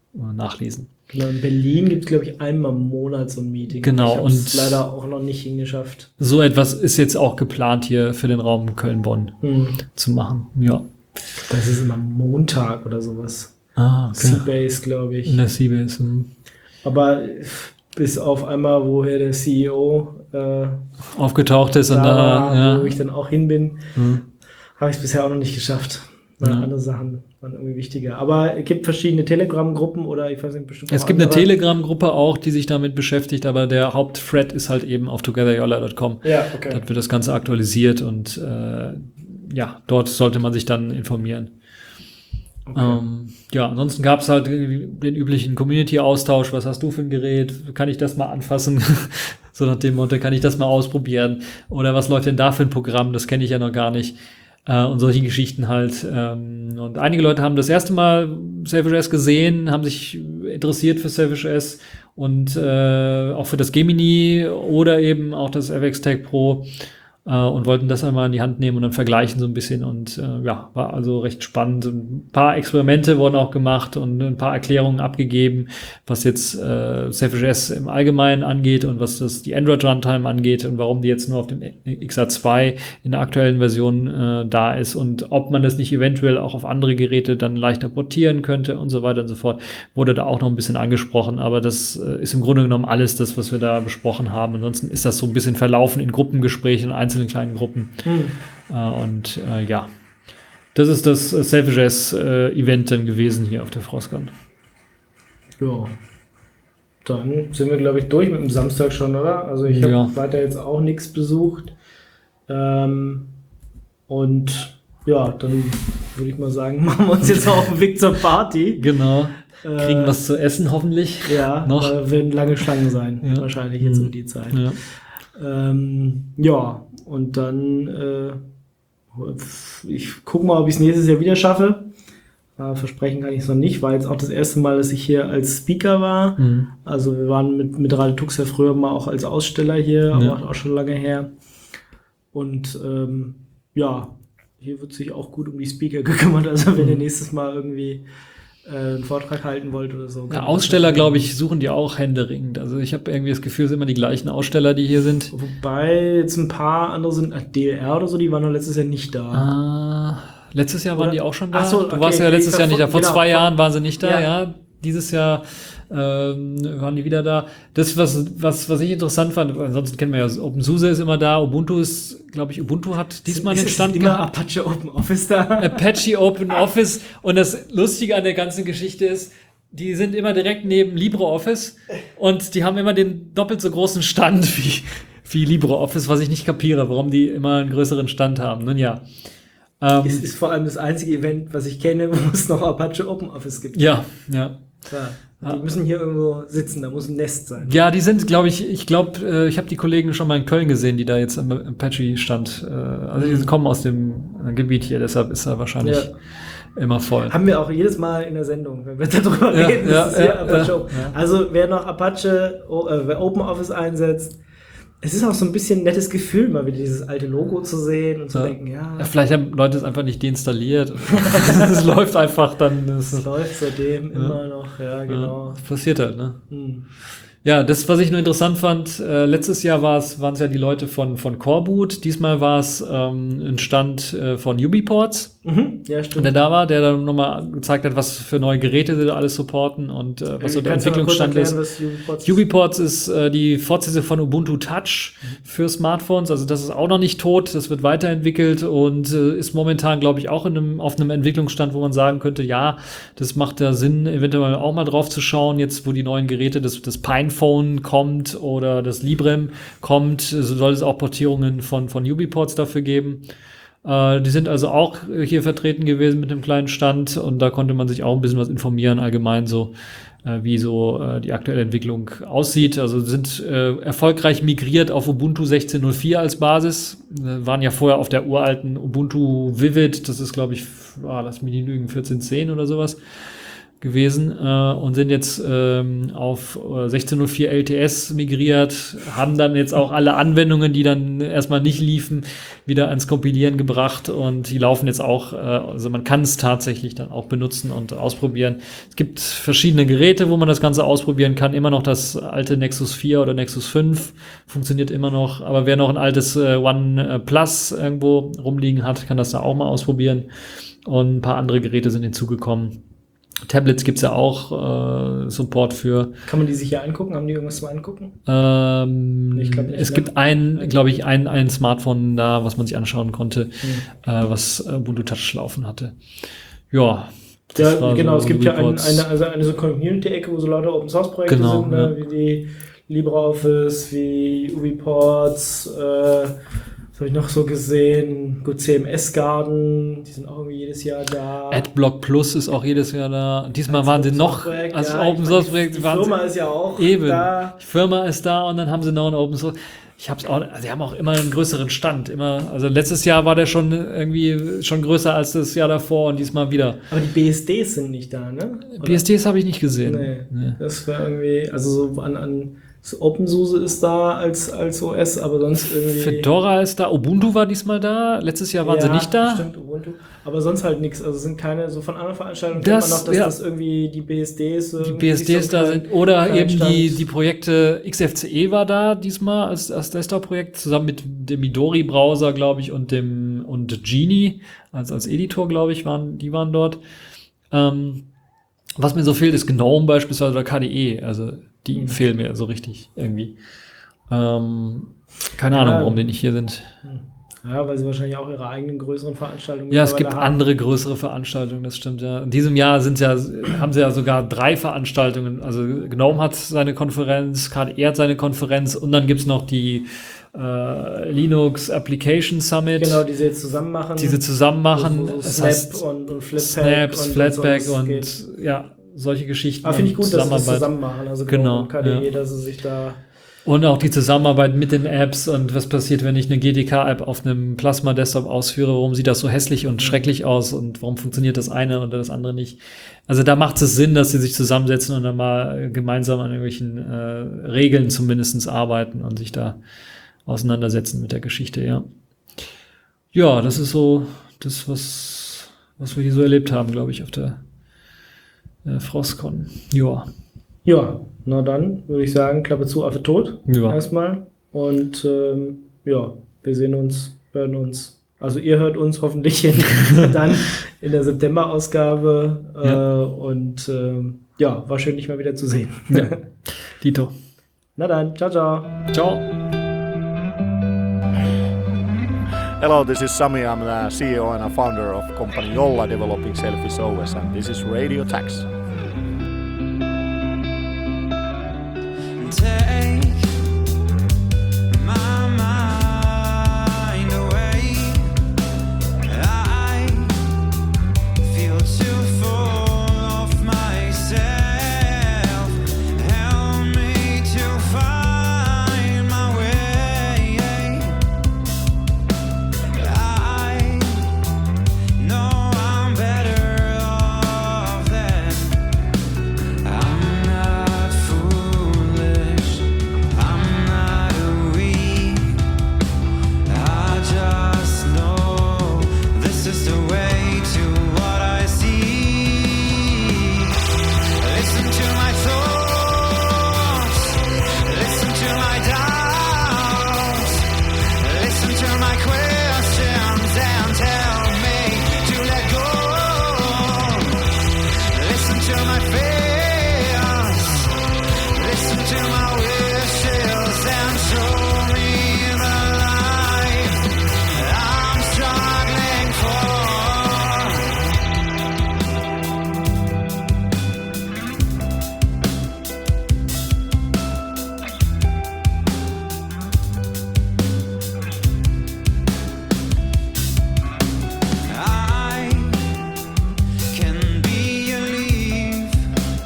äh, nachlesen. Genau, in Berlin gibt es, glaube ich, einmal im Monat so ein Meeting. Genau, Ich habe es und- leider auch noch nicht hingeschafft. So etwas ist jetzt auch geplant hier für den Raum Köln-Bonn Hm. zu machen. Ja. Das ist immer Montag oder sowas. Ah, Seabase, glaube ich. In der Seabase. hm. Aber bis auf einmal, woher der C E O äh, Aufgetaucht ist und da da, war, ja. wo ich dann auch hin bin, Hm. habe ich es bisher auch noch nicht geschafft. Weil Ja. andere Sachen waren irgendwie wichtiger. Aber es gibt verschiedene Telegram-Gruppen oder ich weiß nicht, bestimmt Es auch gibt eine andere. Telegram-Gruppe auch, die sich damit beschäftigt, aber der Hauptthread ist halt eben auf together yola dot com. Ja, okay. Dort wird das Ganze aktualisiert und äh, ja, dort sollte man sich dann informieren. okay. Ähm, ja, ansonsten gab es halt den üblichen Community-Austausch. Was hast du für ein Gerät? Kann ich das mal anfassen? So nach dem Motto, kann ich das mal ausprobieren? Oder was läuft denn da für ein Programm? Das kenne ich ja noch gar nicht. Äh, und solche Geschichten halt. Ähm, und einige Leute haben das erste Mal Selfish S gesehen, haben sich interessiert für Selfish S und äh, auch für das Gemini oder eben auch das F X Tag Pro. Und wollten das einmal in die Hand nehmen und dann vergleichen so ein bisschen und äh, ja, war also recht spannend. Ein paar Experimente wurden auch gemacht und ein paar Erklärungen abgegeben, was jetzt äh, Selfish S im Allgemeinen angeht und was das die Android Runtime angeht und warum die jetzt nur auf dem X A zwei in der aktuellen Version äh, da ist und ob man das nicht eventuell auch auf andere Geräte dann leichter portieren könnte und so weiter und so fort, wurde da auch noch ein bisschen angesprochen, aber das äh, ist im Grunde genommen alles das, was wir da besprochen haben. Ansonsten ist das so ein bisschen verlaufen in Gruppengesprächen und einzelnen kleinen Gruppen. Hm. Äh, und äh, ja, das ist das äh, Selfish S äh, Event dann gewesen hier auf der Frostcon. Ja. Dann sind wir, glaube ich, durch mit dem Samstag schon, oder? Also ich habe Ja. weiter jetzt auch nichts besucht. Ähm, und ja, dann würde ich mal sagen, machen wir uns jetzt auf den Weg zur Party. Genau. Kriegen Äh, was zu essen hoffentlich. Ja, noch. äh, werden lange Schlangen sein, Ja. wahrscheinlich jetzt Mhm. um die Zeit. Ja. Ähm, ja, und dann äh, ich gucke mal, ob ich es nächstes Jahr wieder schaffe. Äh, versprechen kann ich es noch nicht, war jetzt auch das erste Mal, dass ich hier als Speaker war. Mhm. Also wir waren mit, mit Radio Tux ja früher mal auch als Aussteller hier, Ja. aber auch schon lange her. Und ähm, ja, hier wird sich auch gut um die Speaker gekümmert. Also wenn ihr nächstes Mal irgendwie äh, einen Vortrag halten wollt oder so. Ja, Aussteller, glaube ich, suchen die auch händeringend. Also ich habe irgendwie das Gefühl, es sind immer die gleichen Aussteller, die hier sind. Wobei jetzt ein paar andere sind, äh, D L R oder so, die waren noch letztes Jahr nicht da. Ah, letztes Jahr waren Oder? die auch schon da. Ach so, du okay, warst ja okay, letztes ich Jahr nicht da. verfol- Vor genau, zwei vor- Jahren waren sie nicht da, Ja. ja. Dieses Jahr ähm, waren die wieder da. Das, was, was, was ich interessant fand, ansonsten kennen wir ja, OpenSUSE ist immer da, Ubuntu ist, glaube ich, Ubuntu hat diesmal Ist einen es Stand immer gehabt. Apache Open Office da. Apache Open Office. Und das Lustige an der ganzen Geschichte ist, die sind immer direkt neben LibreOffice und die haben immer den doppelt so großen Stand wie, wie LibreOffice, was ich nicht kapiere, warum die immer einen größeren Stand haben. Nun ja. Ähm, Es ist vor allem das einzige Event, was ich kenne, wo es noch Apache Open Office gibt. ja, ja. Ja. Ja. Die müssen hier irgendwo sitzen, da muss ein Nest sein. Ja, die sind, glaube ich, ich glaube, äh, ich habe die Kollegen schon mal in Köln gesehen, die da jetzt am Apache-Stand, äh, also die kommen aus dem äh, Gebiet hier, deshalb ist er wahrscheinlich Ja. immer voll. Haben wir auch jedes Mal in der Sendung, wenn wir darüber Ja, reden. ja, Das ist hier ja, Apache ja. Open. Also wer noch Apache, o- äh, wer Open Office einsetzt, es ist auch so ein bisschen ein nettes Gefühl, mal wieder dieses alte Logo zu sehen und zu Ja. denken, ja, Ja, vielleicht haben Leute es einfach nicht deinstalliert. Es läuft einfach dann. Das es läuft seitdem Ja. immer noch, ja, genau. Ja, das passiert halt, ne? Hm. Ja, das, was ich nur interessant fand, äh, letztes Jahr war es, waren es ja die Leute von, von Coreboot. Diesmal war es ähm, ein Stand äh, von Ubiports, Mhm. Ja, der stimmt. da war, der dann nochmal gezeigt hat, was für neue Geräte sie da alles supporten und äh, was so der Kannst du mal kurz Entwicklungsstand erklären, ist. was Ubiports Ubiports ist äh, die Fortsetzung von Ubuntu Touch für Smartphones, also das ist auch noch nicht tot, das wird weiterentwickelt und äh, ist momentan, glaube ich, auch in einem, auf einem Entwicklungsstand, wo man sagen könnte, ja, das macht ja Sinn, eventuell auch mal drauf zu schauen, jetzt wo die neuen Geräte, das, das Pinephone kommt oder das Librem kommt, so soll es auch Portierungen von, von Ubiports dafür geben. Äh, die sind also auch hier vertreten gewesen mit einem kleinen Stand und da konnte man sich auch ein bisschen was informieren, allgemein so, äh, wie so äh, die aktuelle Entwicklung aussieht. Also sind äh, erfolgreich migriert auf Ubuntu sechzehn Punkt null vier als Basis, äh, waren ja vorher auf der uralten Ubuntu Vivid, das ist glaube ich, ah, lass mich nicht lügen, vierzehn Punkt zehn oder sowas. gewesen äh, und sind jetzt ähm, auf äh, sechzehn null vier L T S migriert, haben dann jetzt auch alle Anwendungen, die dann erstmal nicht liefen, wieder ans Kompilieren gebracht und die laufen jetzt auch, äh, also man kann es tatsächlich dann auch benutzen und ausprobieren. Es gibt verschiedene Geräte, wo man das Ganze ausprobieren kann, immer noch das alte Nexus vier oder Nexus fünf funktioniert immer noch, aber wer noch ein altes äh, One Plus irgendwo rumliegen hat, kann das da auch mal ausprobieren und ein paar andere Geräte sind hinzugekommen. Tablets gibt's ja auch äh, Support für. Kann man die sich hier angucken? Haben die irgendwas zum Angucken? Ähm, Ich glaub nicht, es ne? gibt ein, glaube ich, ein, ein Smartphone da, was man sich anschauen konnte, Mhm. äh, was äh, Ubuntu Touch laufen hatte. Ja. Ja, das war genau, so es gibt ja ein, Reports. eine, also eine so Community-Ecke, wo so lauter Open-Source-Projekte Genau, sind, ne? ja. Wie die LibreOffice, wie UbiPorts, äh, was habe ich noch so gesehen? Gut, C M S-Garden, die sind auch irgendwie jedes Jahr da. AdBlock Plus ist auch jedes Jahr da. Diesmal waren sie noch als ja, Open ich Source meine, Projekt. Die waren Firma sie ist ja auch eben. da. Die Firma ist da und dann haben sie noch ein Open Source. Ich hab's auch, also sie haben auch immer einen größeren Stand. Immer, also letztes Jahr war der schon irgendwie schon größer als das Jahr davor und diesmal wieder. Aber die B S Ds sind nicht da, ne? Oder? B S Ds habe ich nicht gesehen. Nee, Nee. das war irgendwie, also so an, an so OpenSUSE ist da als, als O S, aber sonst irgendwie. Fedora ist da, Ubuntu war diesmal da, letztes Jahr waren ja, sie nicht da. Stimmt, Ubuntu. Aber sonst halt nichts. Also sind keine, so von anderen Veranstaltungen Das, kennt man noch, dass ja. das irgendwie die B S Ds. Die B S Ds da sind, oder eben die, die Projekte, X F C E war da diesmal als, als Desktop-Projekt, zusammen mit dem Midori-Browser, glaube ich, und dem, und Genie, als, als Editor, glaube ich, waren, die waren dort. Ähm, was mir so fehlt, ist GNOME beispielsweise oder K D E, also die Mhm. fehlen mir so richtig irgendwie. Ähm, keine Ahnung, Ja. warum die nicht hier sind. Ja, weil sie wahrscheinlich auch ihre eigenen größeren Veranstaltungen Ja, es gibt mittlerweile haben. andere größere Veranstaltungen, das stimmt ja. In diesem Jahr sind ja, haben sie ja sogar drei Veranstaltungen. Also GNOME hat seine Konferenz, K D E hat seine Konferenz und dann gibt's noch die äh, Linux Application Summit, Genau, die sie jetzt zusammen machen. die sie zusammen machen. So, so Das Snap heißt, und, und Flatpak. Snaps, und, Flatpak so, und, das geht. ja, solche Geschichten. Aber finde ich und gut, dass sie das Zusammenarbeit. zusammen machen. Also Genau, und K D E, ja. dass sie sich da. Und auch die Zusammenarbeit mit den Apps und was passiert, wenn ich eine G T K-App auf einem Plasma-Desktop ausführe, warum sieht das so hässlich und schrecklich aus und warum funktioniert das eine oder das andere nicht. Also da macht es Sinn, dass sie sich zusammensetzen und dann mal gemeinsam an irgendwelchen äh, Regeln zumindestens arbeiten und sich da auseinandersetzen mit der Geschichte, ja. Ja, das ist so das, was, was wir hier so erlebt haben, glaube ich, auf der äh, Frostcon. Ja. Ja, na dann würde ich sagen, Klappe zu, Affe tot. Ja. Erstmal. Und ähm, ja, wir sehen uns, hören uns. Also ihr hört uns hoffentlich in, dann in der September-Ausgabe. Äh, Ja. Und ähm, ja, war schön, dich mal wieder zu sehen. Ja. Dito. Na dann, ciao, ciao. Ciao. Hello, this is Sami. I'm the C E O and a founder of company Jolla developing Selfish O S, and this is Radio Tax. Take my mind away. I feel too full of myself. Help me to find my way. I know I'm better off than I'm not foolish, I'm not weak. I just know this is the way to what I see. Listen to my thoughts, listen to my doubts, listen to my questions and tell me to let go. Listen to my fears, listen to my wishes and show me the life I'm struggling for. I can be a leaf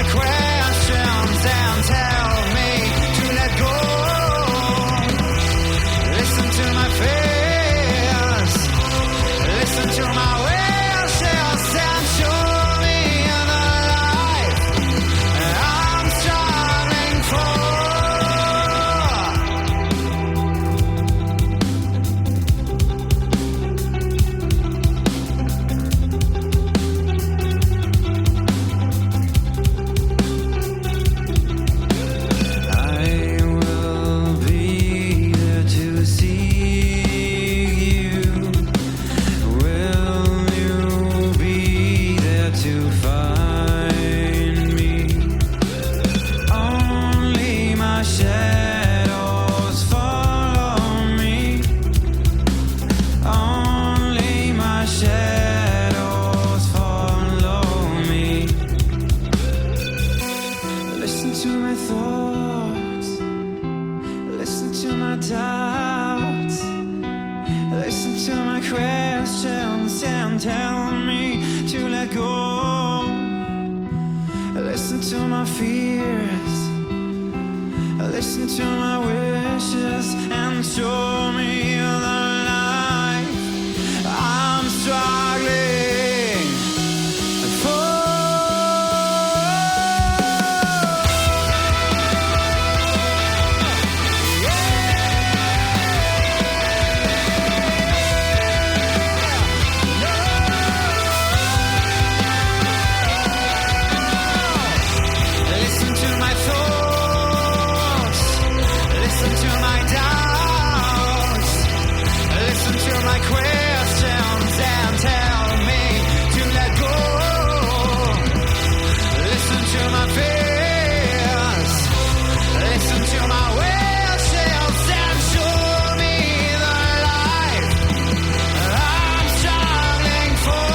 questions and tell me to let go. Listen to my fears, listen to my wishes, and show me the life I'm striving for. I will be there to see you. Will you be there to find me? Only my shadows follow me. Only my shadows follow me. Listen to my thoughts, listen to my doubts, listen to my questions and tell me to let go. Listen to my fears, listen to my wishes, and show me the life I'm struggling for. Listen to my thoughts, listen to my doubts, listen to my questions and tell me to let go. Listen to my fears, listen to my wishes, and show me the life I'm striving for.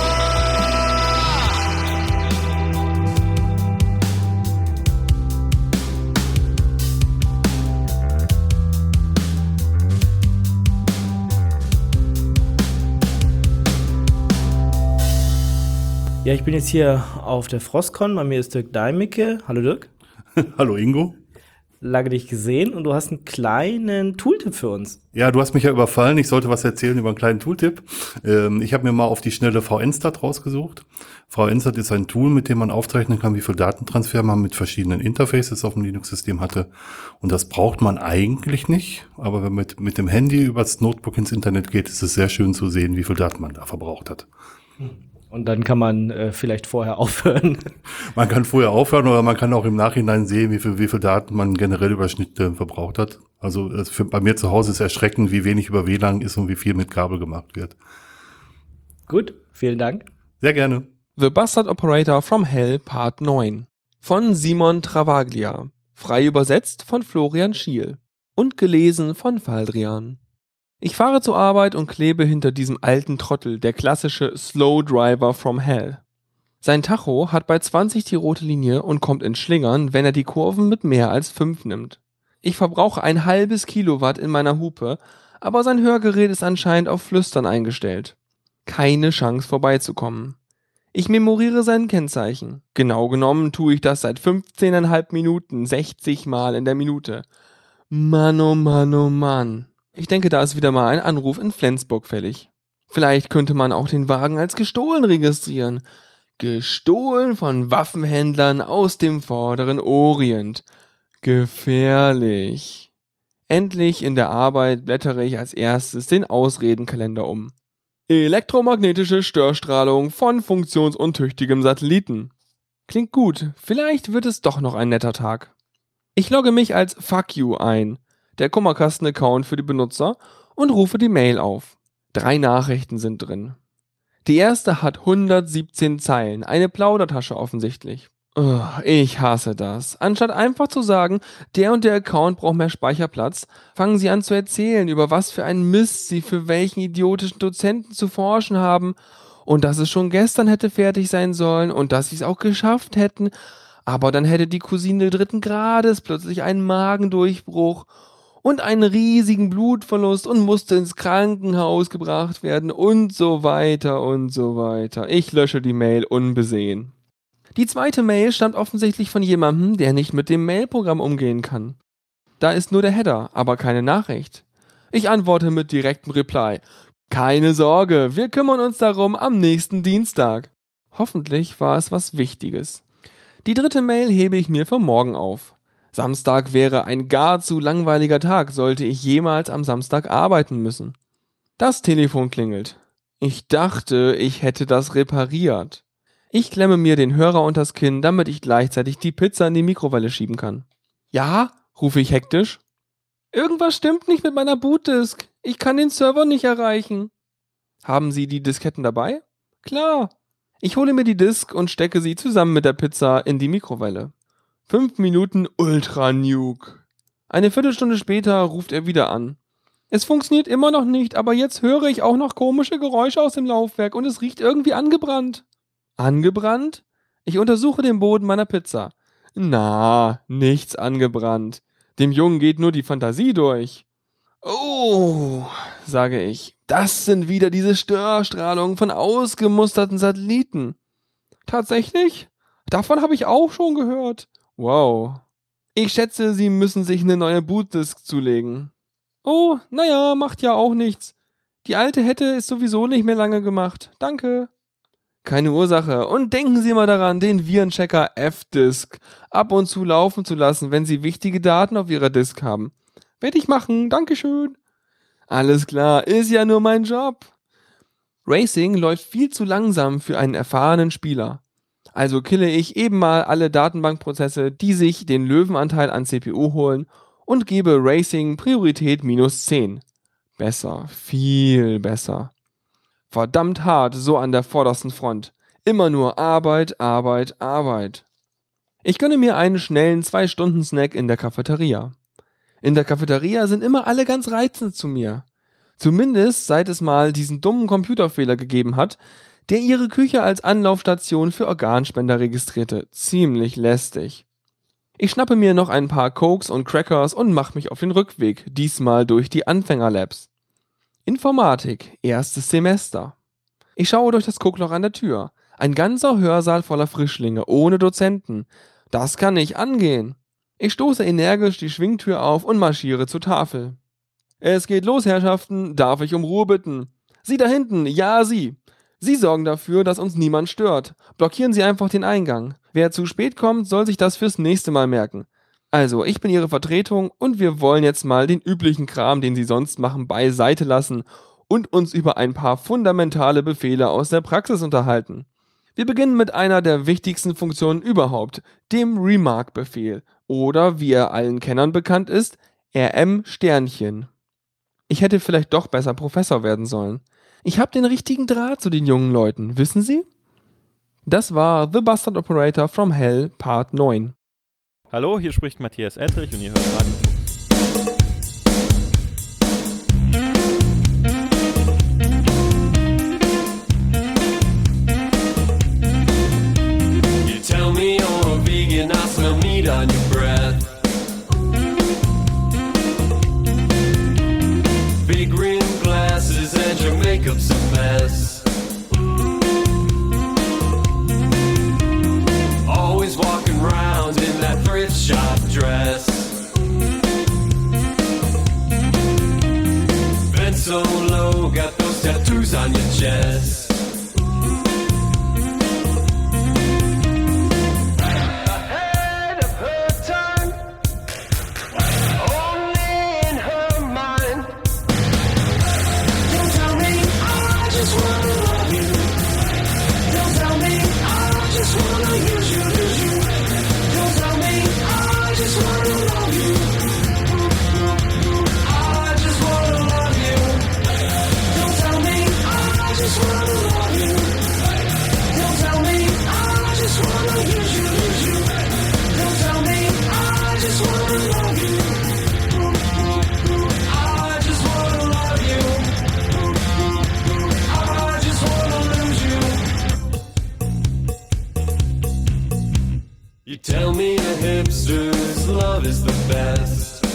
Ja, ich bin jetzt hier auf der Frostcon. Bei mir ist Dirk Deimicke. Hallo Dirk. Hallo Ingo. Lange dich gesehen und du hast einen kleinen Tooltip für uns. Ja, du hast mich ja überfallen. Ich sollte was erzählen über einen kleinen Tooltip. Ähm, ich habe mir mal auf die schnelle V N-Stat rausgesucht. V N-Stat ist ein Tool, mit dem man aufzeichnen kann, wie viel Datentransfer man mit verschiedenen Interfaces auf dem Linux-System hatte. Und das braucht man eigentlich nicht. Aber wenn man mit, mit dem Handy übers Notebook ins Internet geht, ist es sehr schön zu sehen, wie viel Daten man da verbraucht hat. Und dann kann man äh, vielleicht vorher aufhören. Man kann vorher aufhören, oder man kann auch im Nachhinein sehen, wie viel, wie viel Daten man generell über Schnittstellen verbraucht hat. Also es für, bei mir zu Hause ist erschreckend, wie wenig über W L A N ist und wie viel mit Kabel gemacht wird. Gut, vielen Dank. Sehr gerne. The Bastard Operator from Hell Part neun von Simon Travaglia, frei übersetzt von Florian Schiel und gelesen von Faldrian. Ich fahre zur Arbeit und klebe hinter diesem alten Trottel, der klassische Slow Driver from Hell. Sein Tacho hat bei zwanzig die rote Linie und kommt in Schlingern, wenn er die Kurven mit mehr als fünf nimmt. Ich verbrauche ein halbes Kilowatt in meiner Hupe, aber sein Hörgerät ist anscheinend auf Flüstern eingestellt. Keine Chance vorbeizukommen. Ich memoriere sein Kennzeichen. Genau genommen tue ich das seit fünfzehn Komma fünf Minuten, sechzig Mal in der Minute. Mann, oh Mann, oh Mann. Ich denke, da ist wieder mal ein Anruf in Flensburg fällig. Vielleicht könnte man auch den Wagen als gestohlen registrieren. Gestohlen von Waffenhändlern aus dem vorderen Orient. Gefährlich. Endlich in der Arbeit blättere ich als erstes den Ausredenkalender um. Elektromagnetische Störstrahlung von funktionsuntüchtigem Satelliten. Klingt gut, vielleicht wird es doch noch ein netter Tag. Ich logge mich als Fuck You ein, der Kummerkasten-Account für die Benutzer, und rufe die Mail auf. Drei Nachrichten sind drin. Die erste hat hundertsiebzehn Zeilen, eine Plaudertasche offensichtlich. Oh, ich hasse das. Anstatt einfach zu sagen, der und der Account braucht mehr Speicherplatz, fangen sie an zu erzählen, über was für einen Mist sie für welchen idiotischen Dozenten zu forschen haben und dass es schon gestern hätte fertig sein sollen und dass sie es auch geschafft hätten, aber dann hätte die Cousine dritten Grades plötzlich einen Magendurchbruch und einen riesigen Blutverlust und musste ins Krankenhaus gebracht werden und so weiter und so weiter. Ich lösche die Mail unbesehen. Die zweite Mail stammt offensichtlich von jemandem, der nicht mit dem Mailprogramm umgehen kann. Da ist nur der Header, aber keine Nachricht. Ich antworte mit direktem Reply. Keine Sorge, wir kümmern uns darum am nächsten Dienstag. Hoffentlich war es was Wichtiges. Die dritte Mail hebe ich mir für morgen auf. Samstag wäre ein gar zu langweiliger Tag, sollte ich jemals am Samstag arbeiten müssen. Das Telefon klingelt. Ich dachte, ich hätte das repariert. Ich klemme mir den Hörer unters Kinn, damit ich gleichzeitig die Pizza in die Mikrowelle schieben kann. Ja, rufe ich hektisch. Irgendwas stimmt nicht mit meiner Bootdisk. Ich kann den Server nicht erreichen. Haben Sie die Disketten dabei? Klar. Ich hole mir die Disk und stecke sie zusammen mit der Pizza in die Mikrowelle. Fünf Minuten Ultra-Nuke. Eine Viertelstunde später ruft er wieder an. Es funktioniert immer noch nicht, aber jetzt höre ich auch noch komische Geräusche aus dem Laufwerk und es riecht irgendwie angebrannt. Angebrannt? Ich untersuche den Boden meiner Pizza. Na, nichts angebrannt. Dem Jungen geht nur die Fantasie durch. Oh, sage ich, das sind wieder diese Störstrahlungen von ausgemusterten Satelliten. Tatsächlich? Davon habe ich auch schon gehört. Wow. Ich schätze, Sie müssen sich eine neue Bootdisk zulegen. Oh, naja, macht ja auch nichts. Die alte hätte es sowieso nicht mehr lange gemacht. Danke. Keine Ursache. Und denken Sie mal daran, den Virenchecker F-Disk ab und zu laufen zu lassen, wenn Sie wichtige Daten auf Ihrer Disk haben. Werde ich machen. Dankeschön. Alles klar, ist ja nur mein Job. Racing läuft viel zu langsam für einen erfahrenen Spieler. Also kille ich eben mal alle Datenbankprozesse, die sich den Löwenanteil an C P U holen und gebe Racing Priorität minus zehn. Besser, viel besser. Verdammt hart, so an der vordersten Front. Immer nur Arbeit, Arbeit, Arbeit. Ich gönne mir einen schnellen zwei Stunden Snack in der Cafeteria. In der Cafeteria sind immer alle ganz reizend zu mir. Zumindest seit es mal diesen dummen Computerfehler gegeben hat, der ihre Küche als Anlaufstation für Organspender registrierte. Ziemlich lästig. Ich schnappe mir noch ein paar Cokes und Crackers und mache mich auf den Rückweg, diesmal durch die Anfängerlabs. Informatik, erstes Semester. Ich schaue durch das Guckloch an der Tür. Ein ganzer Hörsaal voller Frischlinge, ohne Dozenten. Das kann nicht angehen. Ich stoße energisch die Schwingtür auf und marschiere zur Tafel. Es geht los, Herrschaften. Darf ich um Ruhe bitten? Sie da hinten, ja, Sie. Sie sorgen dafür, dass uns niemand stört. Blockieren Sie einfach den Eingang. Wer zu spät kommt, soll sich das fürs nächste Mal merken. Also, ich bin Ihre Vertretung und wir wollen jetzt mal den üblichen Kram, den Sie sonst machen, beiseite lassen und uns über ein paar fundamentale Befehle aus der Praxis unterhalten. Wir beginnen mit einer der wichtigsten Funktionen überhaupt, dem Remark-Befehl oder, wie er allen Kennern bekannt ist, R M-Sternchen. Ich hätte vielleicht doch besser Professor werden sollen. Ich habe den richtigen Draht zu den jungen Leuten, wissen Sie? Das war The Bastard Operator from Hell Part neun. Hallo, hier spricht Matthias Ettrich und ihr hört Radio. You tell me you're a vegan, I smell meat on your breath. Big rim glasses and your makeup's a mess. Always walking around in that thrift shop dress. Bent so low, got those tattoos on your chest. Ahead of her time, only in her mind. Don't tell me I just wanna love you. Don't tell me I just wanna use you, use you. Don't tell me I just wanna love you. I just wanna love you. Don't tell me I just wanna love you. Don't tell me I just wanna use you, use you. Don't tell me I just wanna love you. I just wanna love you. I just wanna lose you. You tell me the hipsters' love is the best.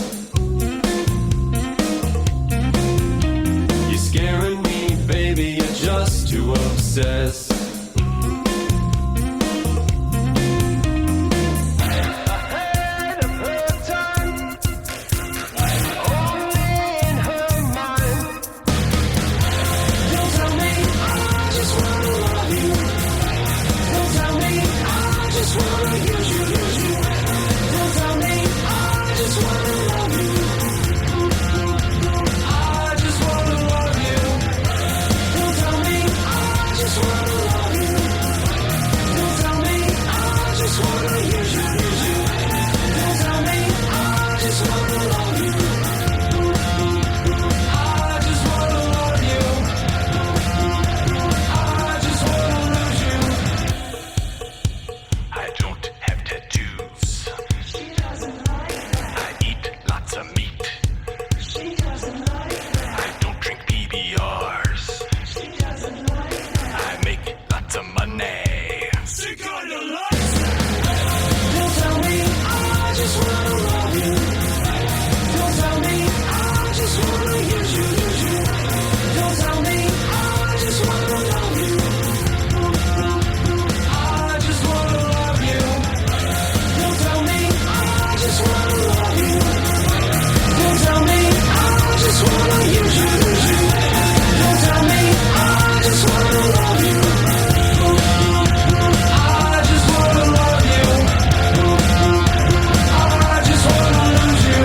You're scaring me, baby, you're just too obsessed. use you, use you. Don't tell me I just wanna love you. I just wanna love you. I just wanna lose you. I don't have tattoos. She doesn't like that. I eat lots of meat. She doesn't like that. I don't drink P B Rs. She doesn't like that. I make lots of money. She kinda likes that. Don't tell me I just wanna love you. Don't tell me I just wanna use you, use you. Don't tell me I just wanna love you. I just wanna love you. Don't tell me I just wanna love you. Don't tell me I just wanna use you, use you. Don't tell me I just wanna love you. I just wanna love you. I just wanna lose you.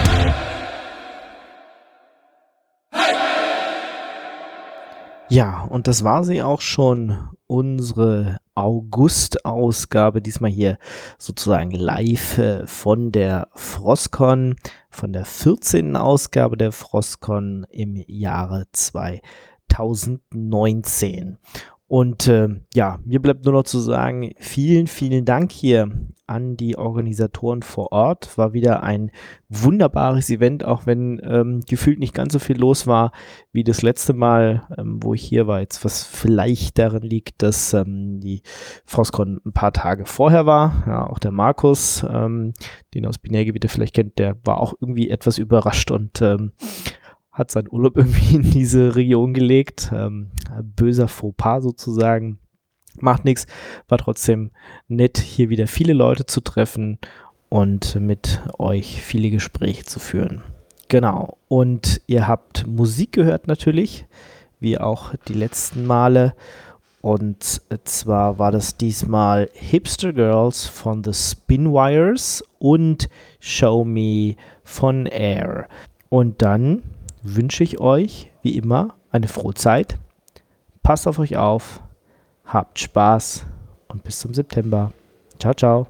Ja, und das war sie auch schon, unsere August-Ausgabe, diesmal hier sozusagen live äh, von der Frostcon, von der vierzehnten Ausgabe der Frostcon im Jahre zweitausendneunzehn. Und äh, ja, mir bleibt nur noch zu sagen, vielen, vielen Dank hier an die Organisatoren vor Ort. War wieder ein wunderbares Event, auch wenn ähm, gefühlt nicht ganz so viel los war wie das letzte Mal, ähm, wo ich hier war. Jetzt was vielleicht daran liegt, dass ähm, die Frostcon ein paar Tage vorher war. Ja, auch der Markus, ähm, den aus Binärgebiete vielleicht kennt, der war auch irgendwie etwas überrascht und ähm, hat seinen Urlaub irgendwie in diese Region gelegt. Ähm, böser Fauxpas sozusagen. Macht nichts. War trotzdem nett, hier wieder viele Leute zu treffen und mit euch viele Gespräche zu führen. Genau. Und ihr habt Musik gehört natürlich, wie auch die letzten Male. Und zwar war das diesmal Hipster Girls von The Spinwires und Show Me von Air. Und dann wünsche ich euch, wie immer, eine frohe Zeit. Passt auf euch auf, habt Spaß und bis zum September. Ciao, ciao.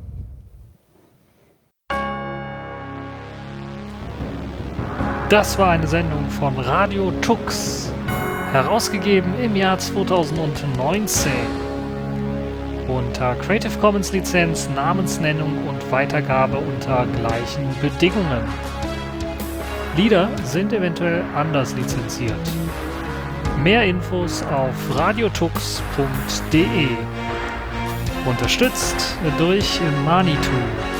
Das war eine Sendung von Radio Tux, herausgegeben im Jahr zweitausendneunzehn. Unter Creative Commons Lizenz, Namensnennung und Weitergabe unter gleichen Bedingungen. Lieder sind eventuell anders lizenziert. Mehr Infos auf radiotux punkt de. Unterstützt durch Manitou.